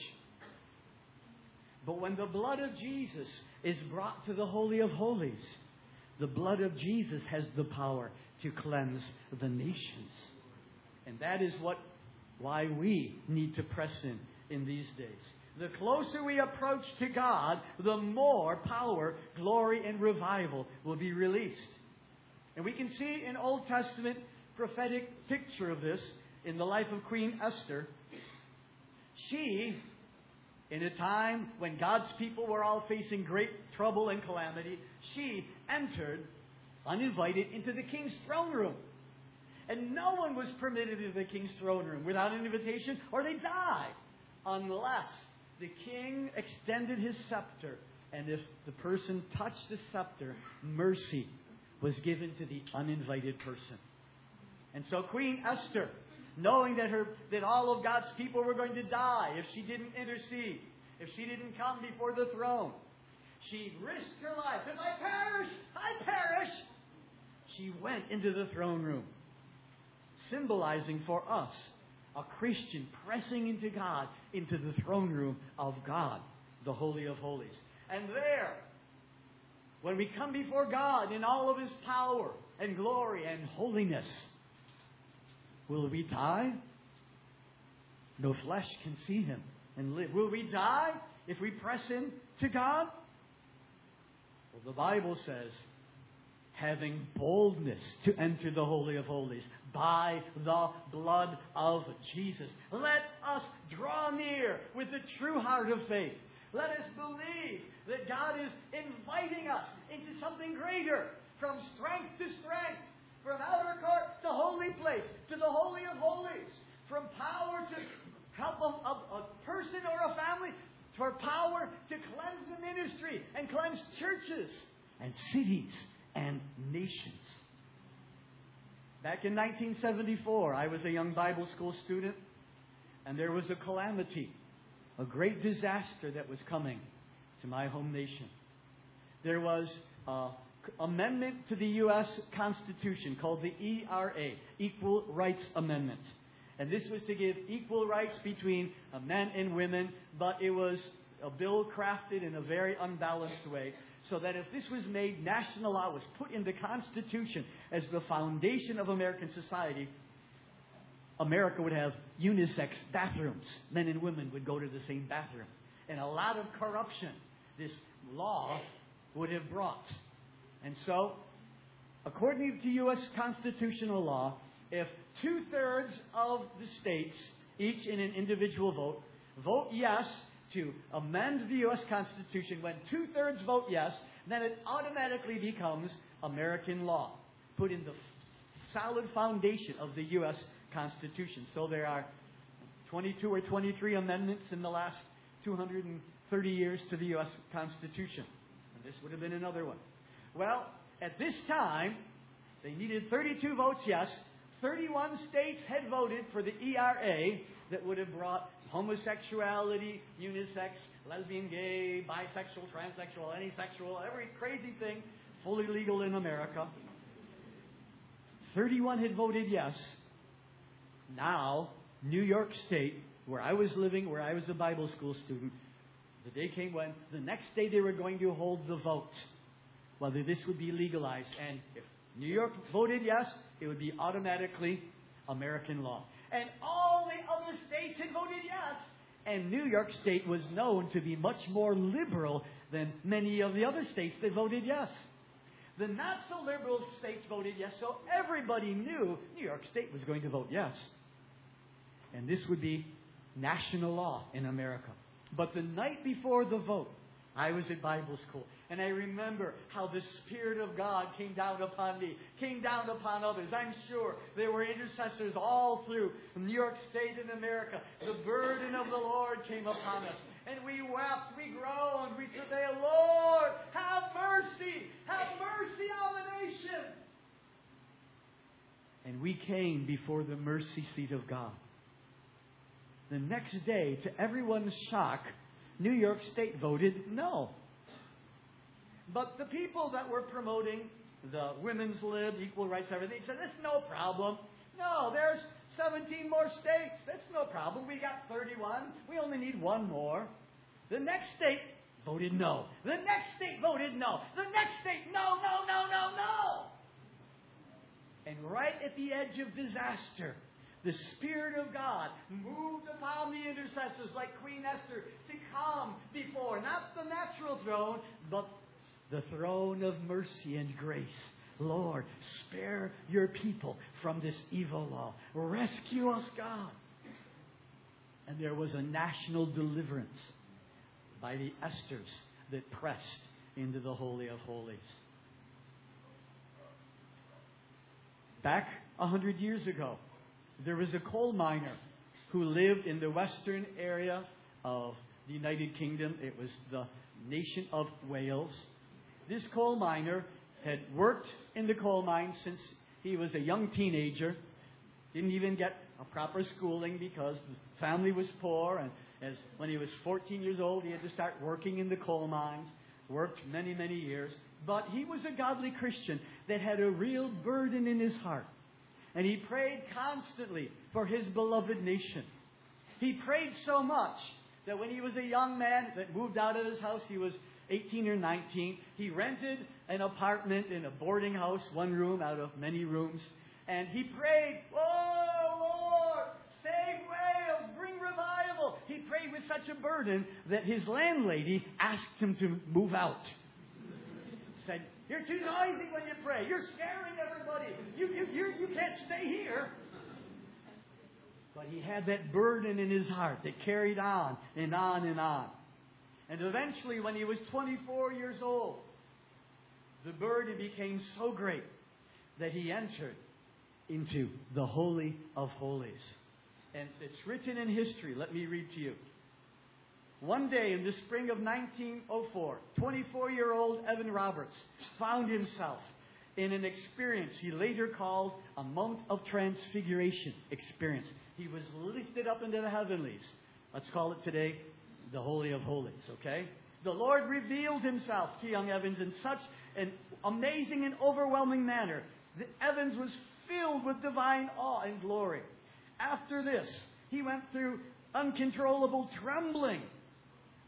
But when the blood of Jesus is brought to the Holy of Holies, the blood of Jesus has the power to cleanse the nations. And that is why we need to press in these days. The closer we approach to God, the more power, glory, and revival will be released. And we can see an Old Testament prophetic picture of this in the life of Queen Esther. She, in a time when God's people were all facing great trouble and calamity, she entered uninvited into the king's throne room. And no one was permitted into the king's throne room without an invitation, or they die, unless the king extended his scepter. And if the person touched the scepter, mercy was given to the uninvited person. And so Queen Esther, knowing that all of God's people were going to die if she didn't intercede, if she didn't come before the throne, she risked her life. If I perish, I perish. She went into the throne room, symbolizing for us a Christian pressing into God, into the throne room of God, the Holy of Holies. And there, when we come before God in all of His power and glory and holiness, will we die? No flesh can see Him and live. Will we die if we press in to God? Well, the Bible says, having boldness to enter the Holy of Holies by the blood of Jesus. Let us draw near with the true heart of faith. Let us believe that God is inviting us into something greater, from strength to strength, from outer court to holy place, to the Holy of Holies, from power to help a person or a family, for power to cleanse the ministry and cleanse churches and cities and nations. Back in 1974, I was a young Bible school student, and there was a calamity, a great disaster that was coming to my home nation. There was an amendment to the U.S. Constitution called the ERA, Equal Rights Amendment. And this was to give equal rights between men and women, but it was a bill crafted in a very unbalanced way, so that if this was made national law, was put in the Constitution as the foundation of American society, America would have unisex bathrooms. Men and women would go to the same bathroom. And a lot of corruption this law would have brought. And so, according to U.S. constitutional law, if 2/3 of the states, each in an individual vote yes to amend the U.S. Constitution, when 2/3 vote yes, then it automatically becomes American law, put in the solid foundation of the U.S. Constitution. So there are 22 or 23 amendments in the last 230 years to the U.S. Constitution. And this would have been another one. Well, at this time, they needed 32 votes yes. 31 states had voted for the ERA that would have brought homosexuality, unisex, lesbian, gay, bisexual, transsexual, anisexual, every crazy thing fully legal in America. 31 had voted yes. Now, New York State, where I was living, where I was a Bible school student, the day came when the next day they were going to hold the vote, whether this would be legalized. And if New York voted yes, it would be automatically American law. And all the other states had voted yes. And New York State was known to be much more liberal than many of the other states that voted yes. The not-so-liberal states voted yes, so everybody knew New York State was going to vote yes. And this would be national law in America. But the night before the vote, I was at Bible school. And I remember how the Spirit of God came down upon me, came down upon others. I'm sure there were intercessors all through New York State and America. The burden of the Lord came upon us. And we wept, we groaned, we travailed, Lord, have mercy on the nation. And we came before the mercy seat of God. The next day, to everyone's shock, New York State voted no. But the people that were promoting the women's lib, equal rights, everything, said, that's no problem. No, there's 17 more states. That's no problem. We got 31. We only need one more. The next state voted no. The next state voted no. The next state, no. And right at the edge of disaster, the Spirit of God moved upon the intercessors like Queen Esther to come before, not the natural throne, but the throne of mercy and grace. Lord, spare your people from this evil law. Rescue us, God. And there was a national deliverance by the Esthers that pressed into the Holy of Holies. Back 100 years ago, there was a coal miner who lived in the western area of the United Kingdom. It was the nation of Wales. This coal miner had worked in the coal mine since he was a young teenager. Didn't even get a proper schooling because the family was poor. And when he was 14 years old, he had to start working in the coal mines. Worked many, many years. But he was a godly Christian that had a real burden in his heart. And he prayed constantly for his beloved nation. He prayed so much that when he was a young man that moved out of his house, he was 18 or 19, he rented an apartment in a boarding house, one room out of many rooms. And he prayed, oh Lord, save Wales, bring revival. He prayed with such a burden that his landlady asked him to move out. Said, you're too noisy when you pray. You're scaring everybody. You can't stay here. But he had that burden in his heart that carried on and on and on. And eventually, when he was 24 years old, the burden became so great that he entered into the Holy of Holies. And it's written in history. Let me read to you. One day in the spring of 1904, 24-year-old Evan Roberts found himself in an experience he later called a Mount of Transfiguration experience. He was lifted up into the heavenlies. Let's call it today the Holy of Holies, okay? The Lord revealed himself to young Evans in such an amazing and overwhelming manner that Evans was filled with divine awe and glory. After this, he went through uncontrollable trembling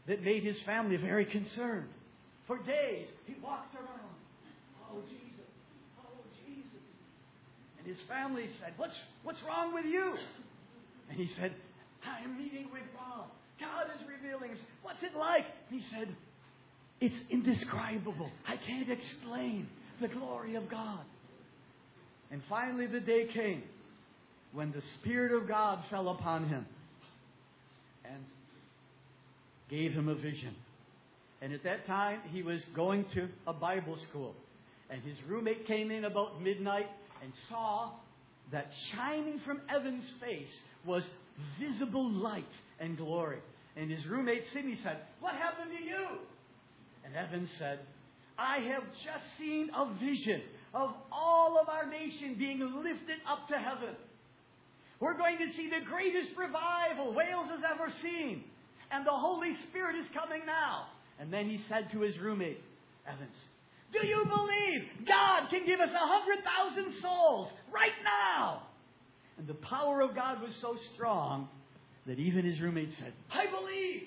that made his family very concerned. For days, he walked around. Oh, Jesus. Oh, Jesus. And his family said, What's wrong with you? And he said, I am meeting with God. God is revealing. What's it like? He said, it's indescribable. I can't explain the glory of God. And finally the day came when the Spirit of God fell upon him and gave him a vision. And at that time, he was going to a Bible school. And his roommate came in about midnight and saw that shining from Evan's face was visible light and glory. And his roommate Sidney said, what happened to you? And Evan said, I have just seen a vision of all of our nation being lifted up to heaven. We're going to see the greatest revival Wales has ever seen. And the Holy Spirit is coming now. And then he said to his roommate, Evans, do you believe God can give us 100,000 souls right now? And the power of God was so strong that even his roommate said, I believe.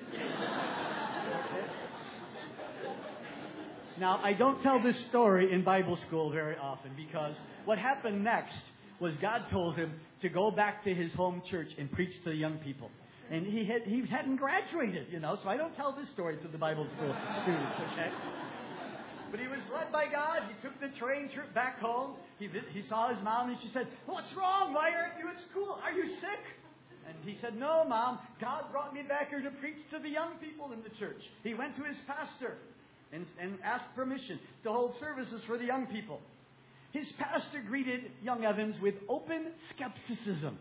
Now, I don't tell this story in Bible school very often because what happened next was God told him to go back to his home church and preach to the young people. And he hadn't graduated, so I don't tell this story to the Bible school students, okay? But he was led by God. He took the train trip back home. He saw his mom and she said, what's wrong? Why aren't you at school? Are you sick? And he said, no, Mom. God brought me back here to preach to the young people in the church. He went to his pastor and asked permission to hold services for the young people. His pastor greeted young Evans with open skepticism.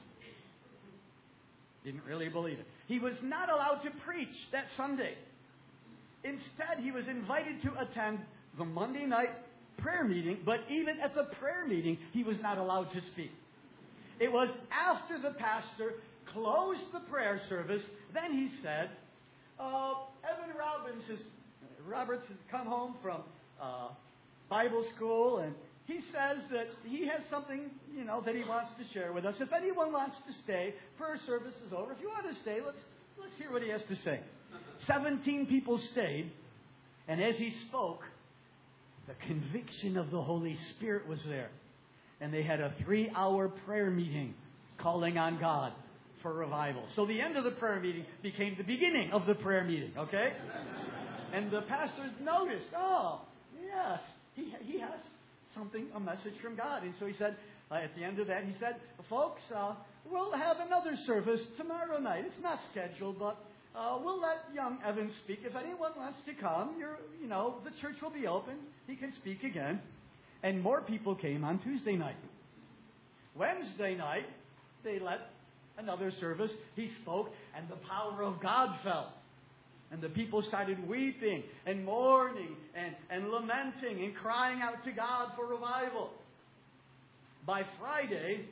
Didn't really believe it. He was not allowed to preach that Sunday. Instead, he was invited to attend the Monday night prayer meeting, but even at the prayer meeting, he was not allowed to speak. It was after the pastor closed the prayer service, then he said, Evan Roberts has come home from Bible school, and he says that he has something, that he wants to share with us. If anyone wants to stay, prayer service is over. If you want to stay, let's hear what he has to say. 17 people stayed, and as he spoke, the conviction of the Holy Spirit was there. And they had a 3-hour prayer meeting calling on God for revival. So the end of the prayer meeting became the beginning of the prayer meeting, okay? And the pastor noticed, yes, he has something, a message from God. And so he said, at the end of that, he said, folks, we'll have another service tomorrow night. It's not scheduled, but we'll let young Evan speak. If anyone wants to come, the church will be open. He can speak again. And more people came on Tuesday night. Wednesday night, they let another service. He spoke, and the power of God fell. And the people started weeping and mourning and lamenting and crying out to God for revival. By Friday,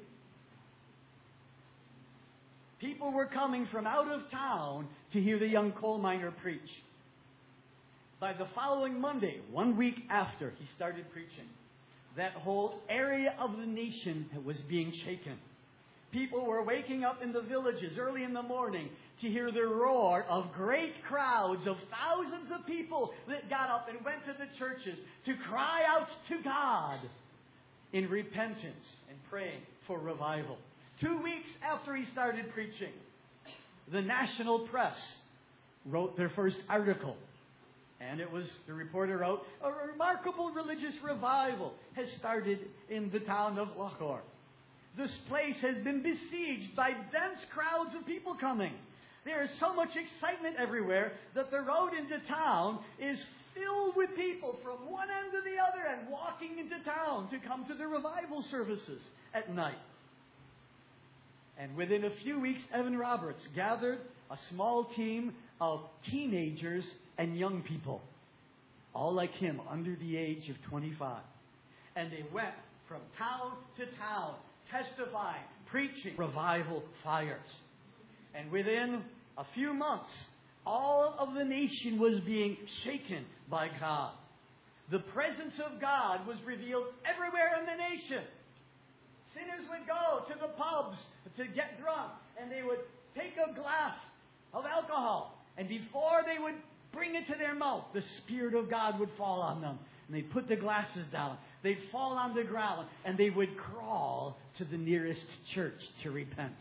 people were coming from out of town to hear the young coal miner preach. By the following Monday, 1 week after he started preaching, that whole area of the nation was being shaken. People were waking up in the villages early in the morning to hear the roar of great crowds of thousands of people that got up and went to the churches to cry out to God in repentance and praying for revival. 2 weeks after he started preaching, the national press wrote their first article. And the reporter wrote, a remarkable religious revival has started in the town of Lahore. This place has been besieged by dense crowds of people coming. There is so much excitement everywhere that the road into town is filled with people from one end to the other and walking into town to come to the revival services at night. And within a few weeks, Evan Roberts gathered a small team of teenagers and young people, all like him, under the age of 25. And they went from town to town, testifying, preaching revival fires. And within a few months, all of the nation was being shaken by God. The presence of God was revealed everywhere in the nation. Sinners would go to the pubs to get drunk, and they would take a glass of alcohol, And before they would bring it to their mouth, the Spirit of God would fall on them. And they'd put the glasses down. They'd fall on the ground. And they would crawl to the nearest church to repent.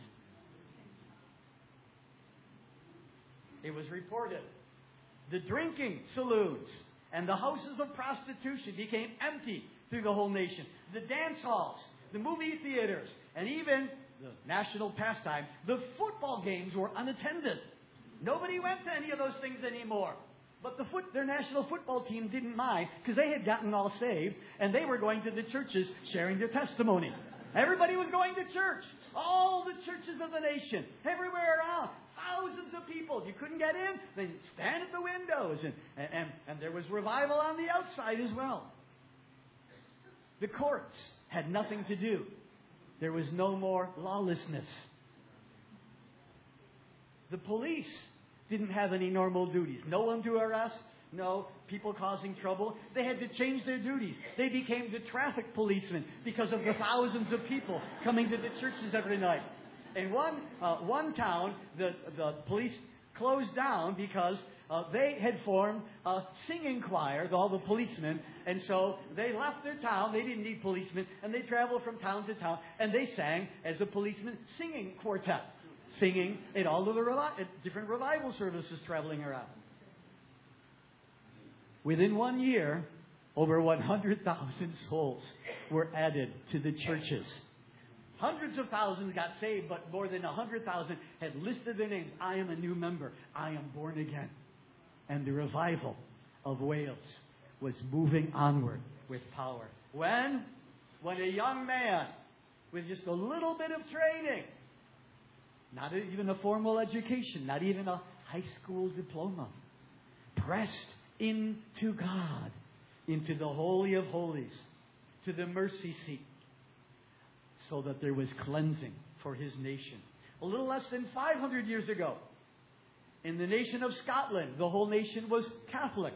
It was reported the drinking saloons and the houses of prostitution became empty through the whole nation. The dance halls, the movie theaters, and even the national pastime, the football games were unattended. Nobody went to any of those things anymore. But their national football team didn't mind because they had gotten all saved and they were going to the churches sharing their testimony. Everybody was going to church. All the churches of the nation, everywhere around. Thousands of people. If you couldn't get in, then you'd stand at the windows. And there was revival on the outside as well. The courts had nothing to do. There was no more lawlessness. The police didn't have any normal duties. No one to arrest. No people causing trouble. They had to change their duties. They became the traffic policemen because of the thousands of people coming to the churches every night. In one town, the police closed down because they had formed a singing choir, all the policemen, and so they left their town. They didn't need policemen, and they traveled from town to town, and they sang as a policeman singing quartet, singing at all of the different revival services traveling around. Within 1 year, over 100,000 souls were added to the churches. Hundreds of thousands got saved, but more than 100,000 had listed their names. I am a new member. I am born again. And the revival of Wales was moving onward with power. When a young man with just a little bit of training, not even a formal education, not even a high school diploma, pressed into God, into the Holy of Holies, to the mercy seat, so that there was cleansing for his nation. A little less than 500 years ago, in the nation of Scotland, the whole nation was Catholic.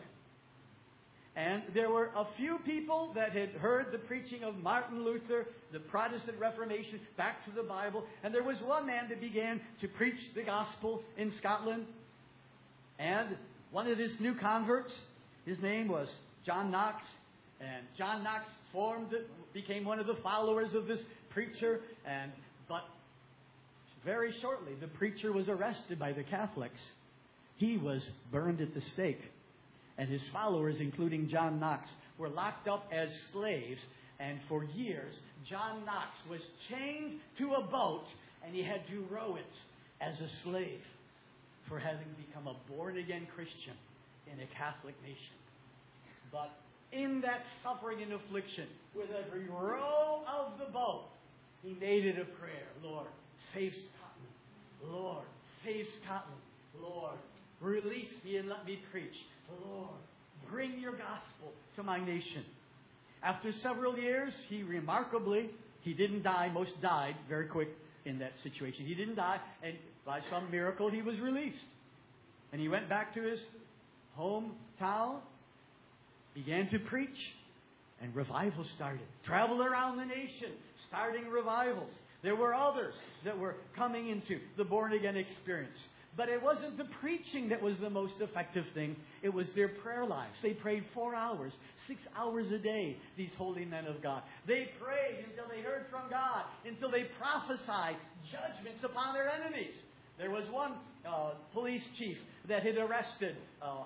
And there were a few people that had heard the preaching of Martin Luther, the Protestant Reformation, back to the Bible. And there was one man that began to preach the gospel in Scotland. And one of his new converts, his name was John Knox. And John Knox became one of the followers of this preacher. But very shortly, the preacher was arrested by the Catholics. He was burned at the stake. And his followers, including John Knox, were locked up as slaves. And for years, John Knox was chained to a boat, and he had to row it as a slave for having become a born-again Christian in a Catholic nation. But in that suffering and affliction, with every row of the boat, he made it a prayer. Lord, save Scotland. Lord, save Scotland. Lord, release me and let me preach. Lord, bring your gospel to my nation. After several years, he didn't die. Most died very quick in that situation. He didn't die, and by some miracle, he was released. And he went back to his hometown, began to preach, and revival started. Traveled around the nation, starting revivals. There were others that were coming into the born-again experience. But it wasn't the preaching that was the most effective thing. It was their prayer lives. They prayed 4 hours, 6 hours a day, these holy men of God. They prayed until they heard from God, until they prophesied judgments upon their enemies. There was one police chief that had arrested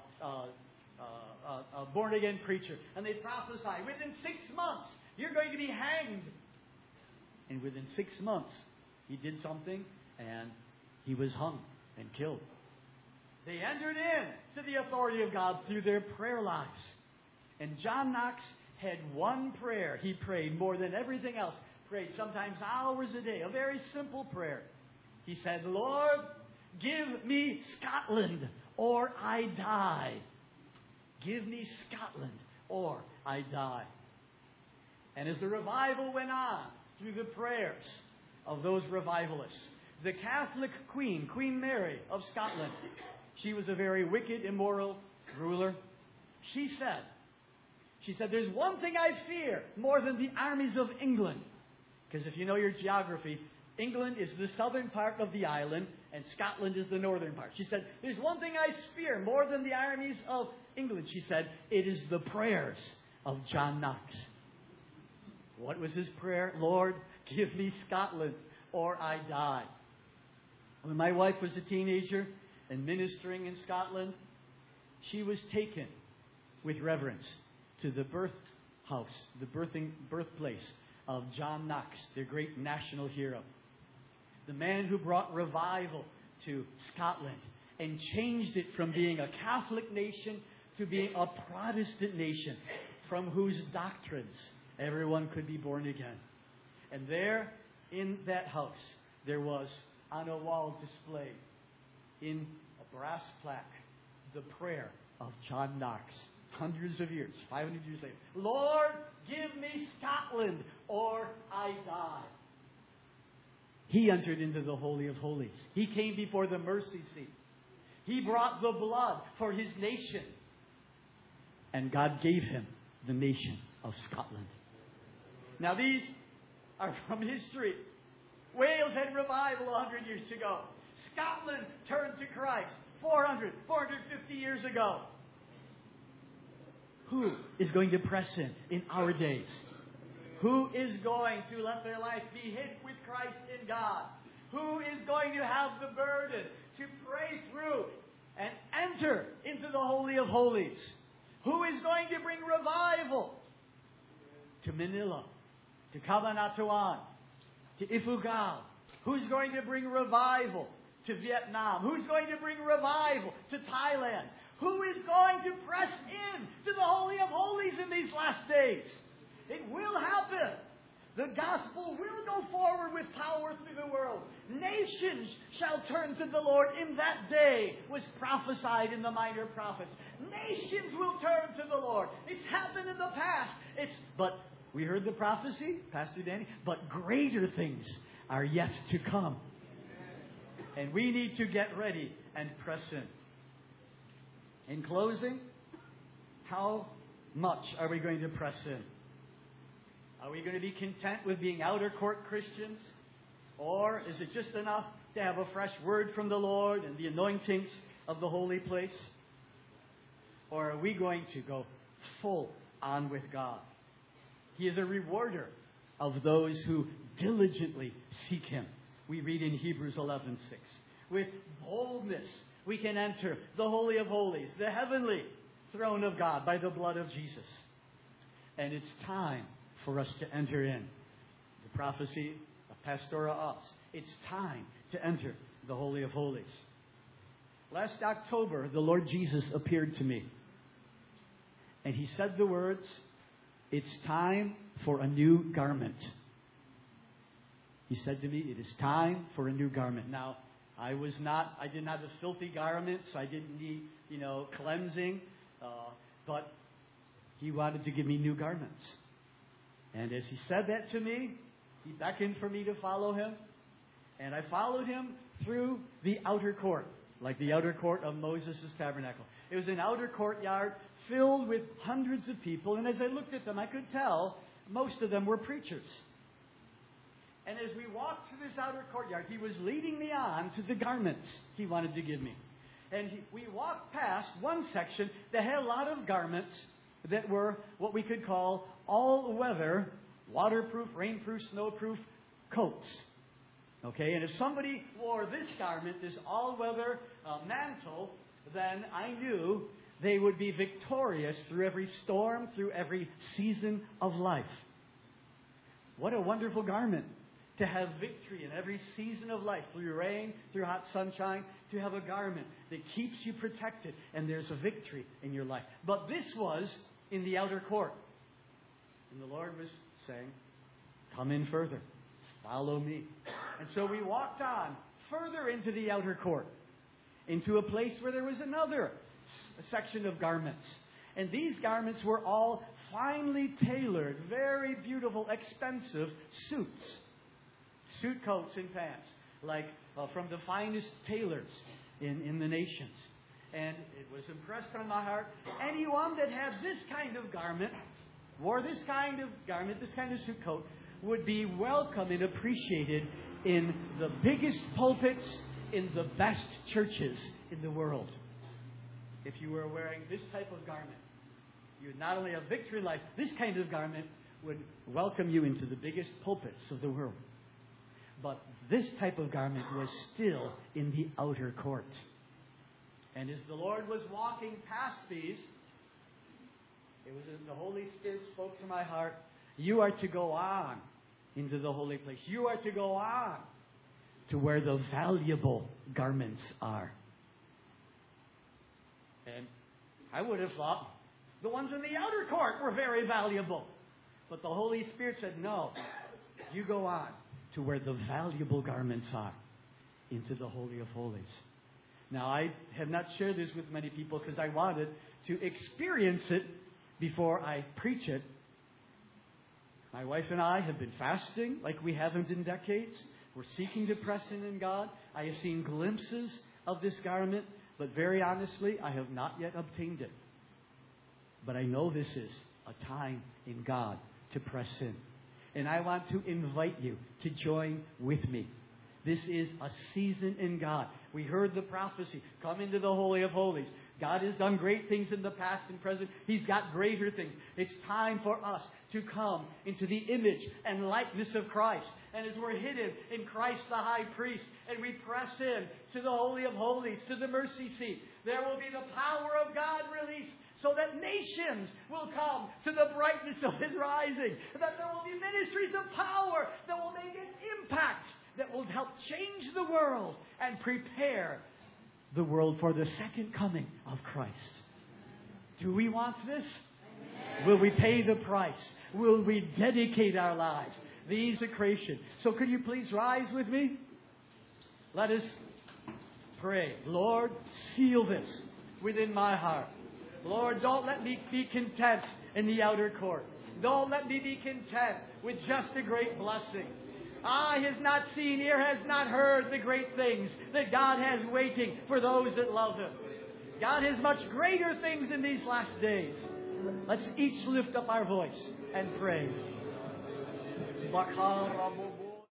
a born-again preacher. And they prophesied, within 6 months, you're going to be hanged. And within 6 months, he did something, and he was hung and killed. They entered in to the authority of God through their prayer lives. And John Knox had one prayer he prayed more than everything else. Prayed sometimes hours a day. A very simple prayer. He said, Lord, give me Scotland or I die. Give me Scotland or I die. And as the revival went on through the prayers of those revivalists, the Catholic Queen, Queen Mary of Scotland, she was a very wicked, immoral ruler. She said, there's one thing I fear more than the armies of England. Because if you know your geography, England is the southern part of the island, and Scotland is the northern part. She said, there's one thing I fear more than the armies of England. She said, it is the prayers of John Knox. What was his prayer? Lord, give me Scotland or I die. When my wife was a teenager and ministering in Scotland, she was taken with reverence to the birthplace of John Knox, the great national hero. The man who brought revival to Scotland and changed it from being a Catholic nation to being a Protestant nation, from whose doctrines everyone could be born again. And there, in that house, there was, on a wall displayed, in a brass plaque, the prayer of John Knox, hundreds of years, 500 years later. Lord, give me Scotland or I die. He entered into the Holy of Holies. He came before the mercy seat. He brought the blood for his nation. And God gave him the nation of Scotland. Now these are from history. Wales had revival 100 years ago. Scotland turned to Christ 450 years ago. Who is going to press in our days? Who is going to let their life be hid with Christ in God? Who is going to have the burden to pray through and enter into the Holy of Holies? Who is going to bring revival to Manila, to Cabanatuan, to Ifugao? Who's going to bring revival to Vietnam? Who's going to bring revival to Thailand? Who is going to press in to the Holy of Holies in these last days? It will happen. The gospel will go forward with power through the world. Nations shall turn to the Lord in that day, was prophesied in the minor prophets. Nations will turn to the Lord. It's happened in the past. But we heard the prophecy, Pastor Danny, but greater things are yet to come. And we need to get ready and press in. In closing, how much are we going to press in? Are we going to be content with being outer court Christians? Or is it just enough to have a fresh word from the Lord and the anointings of the holy place? Or are we going to go full on with God? He is a rewarder of those who diligently seek Him. We read in Hebrews 11:6. With boldness we can enter the Holy of Holies, the heavenly throne of God by the blood of Jesus. And it's time for us to enter in. The prophecy of Pastora Us. It's time to enter the Holy of Holies. Last October, the Lord Jesus appeared to me. And He said the words, "It's time for a new garment." He said to me, "It is time for a new garment." Now, I didn't have a filthy garment, so I didn't need, cleansing. But He wanted to give me new garments. And as He said that to me, He beckoned for me to follow Him. And I followed Him through the outer court, like the outer court of Moses' tabernacle. It was an outer courtyard filled with hundreds of people. And as I looked at them, I could tell most of them were preachers. And as we walked through this outer courtyard, He was leading me on to the garments He wanted to give me. And we walked past one section that had a lot of garments that were what we could call all-weather, waterproof, rainproof, snowproof coats. Okay, and if somebody wore this garment, this all-weather mantle, then I knew they would be victorious through every storm, through every season of life. What a wonderful garment to have victory in every season of life, through rain, through hot sunshine, to have a garment that keeps you protected and there's a victory in your life. But this was in the outer court. And the Lord was saying, "Come in further. Follow me." And so we walked on further into the outer court, into a place where there was another section of garments. And these garments were all finely tailored, very beautiful, expensive suits. Suit coats and pants, like from the finest tailors in the nations. And it was impressed on my heart. Anyone that had this kind of garment, wore this kind of garment, this kind of suit coat, would be welcome and appreciated in the biggest pulpits, in the best churches in the world. If you were wearing this type of garment, you would not only have victory in life, this kind of garment would welcome you into the biggest pulpits of the world. But this type of garment was still in the outer court. And as the Lord was walking past these, it was as the Holy Spirit spoke to my heart, you are to go on into the holy place. You are to go on to where the valuable garments are. And I would have thought the ones in the outer court were very valuable. But the Holy Spirit said, no, you go on to where the valuable garments are, into the Holy of Holies. Now, I have not shared this with many people because I wanted to experience it before I preach it. My wife and I have been fasting like we haven't in decades. We're seeking to press in God. I have seen glimpses of this garment, but very honestly, I have not yet obtained it. But I know this is a time in God to press in. And I want to invite you to join with me. This is a season in God. We heard the prophecy, come into the Holy of Holies. God has done great things in the past and present. He's got greater things. It's time for us to come into the image and likeness of Christ. And as we're hidden in Christ the high priest, and we press in to the Holy of Holies, to the mercy seat, there will be the power of God released, so that nations will come to the brightness of His rising. That there will be ministries of power that will make an impact, that will help change the world and prepare the world for the second coming of Christ. Do we want this? Will we pay the price? Will we dedicate our lives? The execration. So could you please rise with me? Let us pray. Lord, seal this within my heart. Lord, don't let me be content in the outer court. Don't let me be content with just a great blessing. Eye has not seen, ear has not heard the great things that God has waiting for those that love Him. God has much greater things in these last days. Let's each lift up our voice and pray.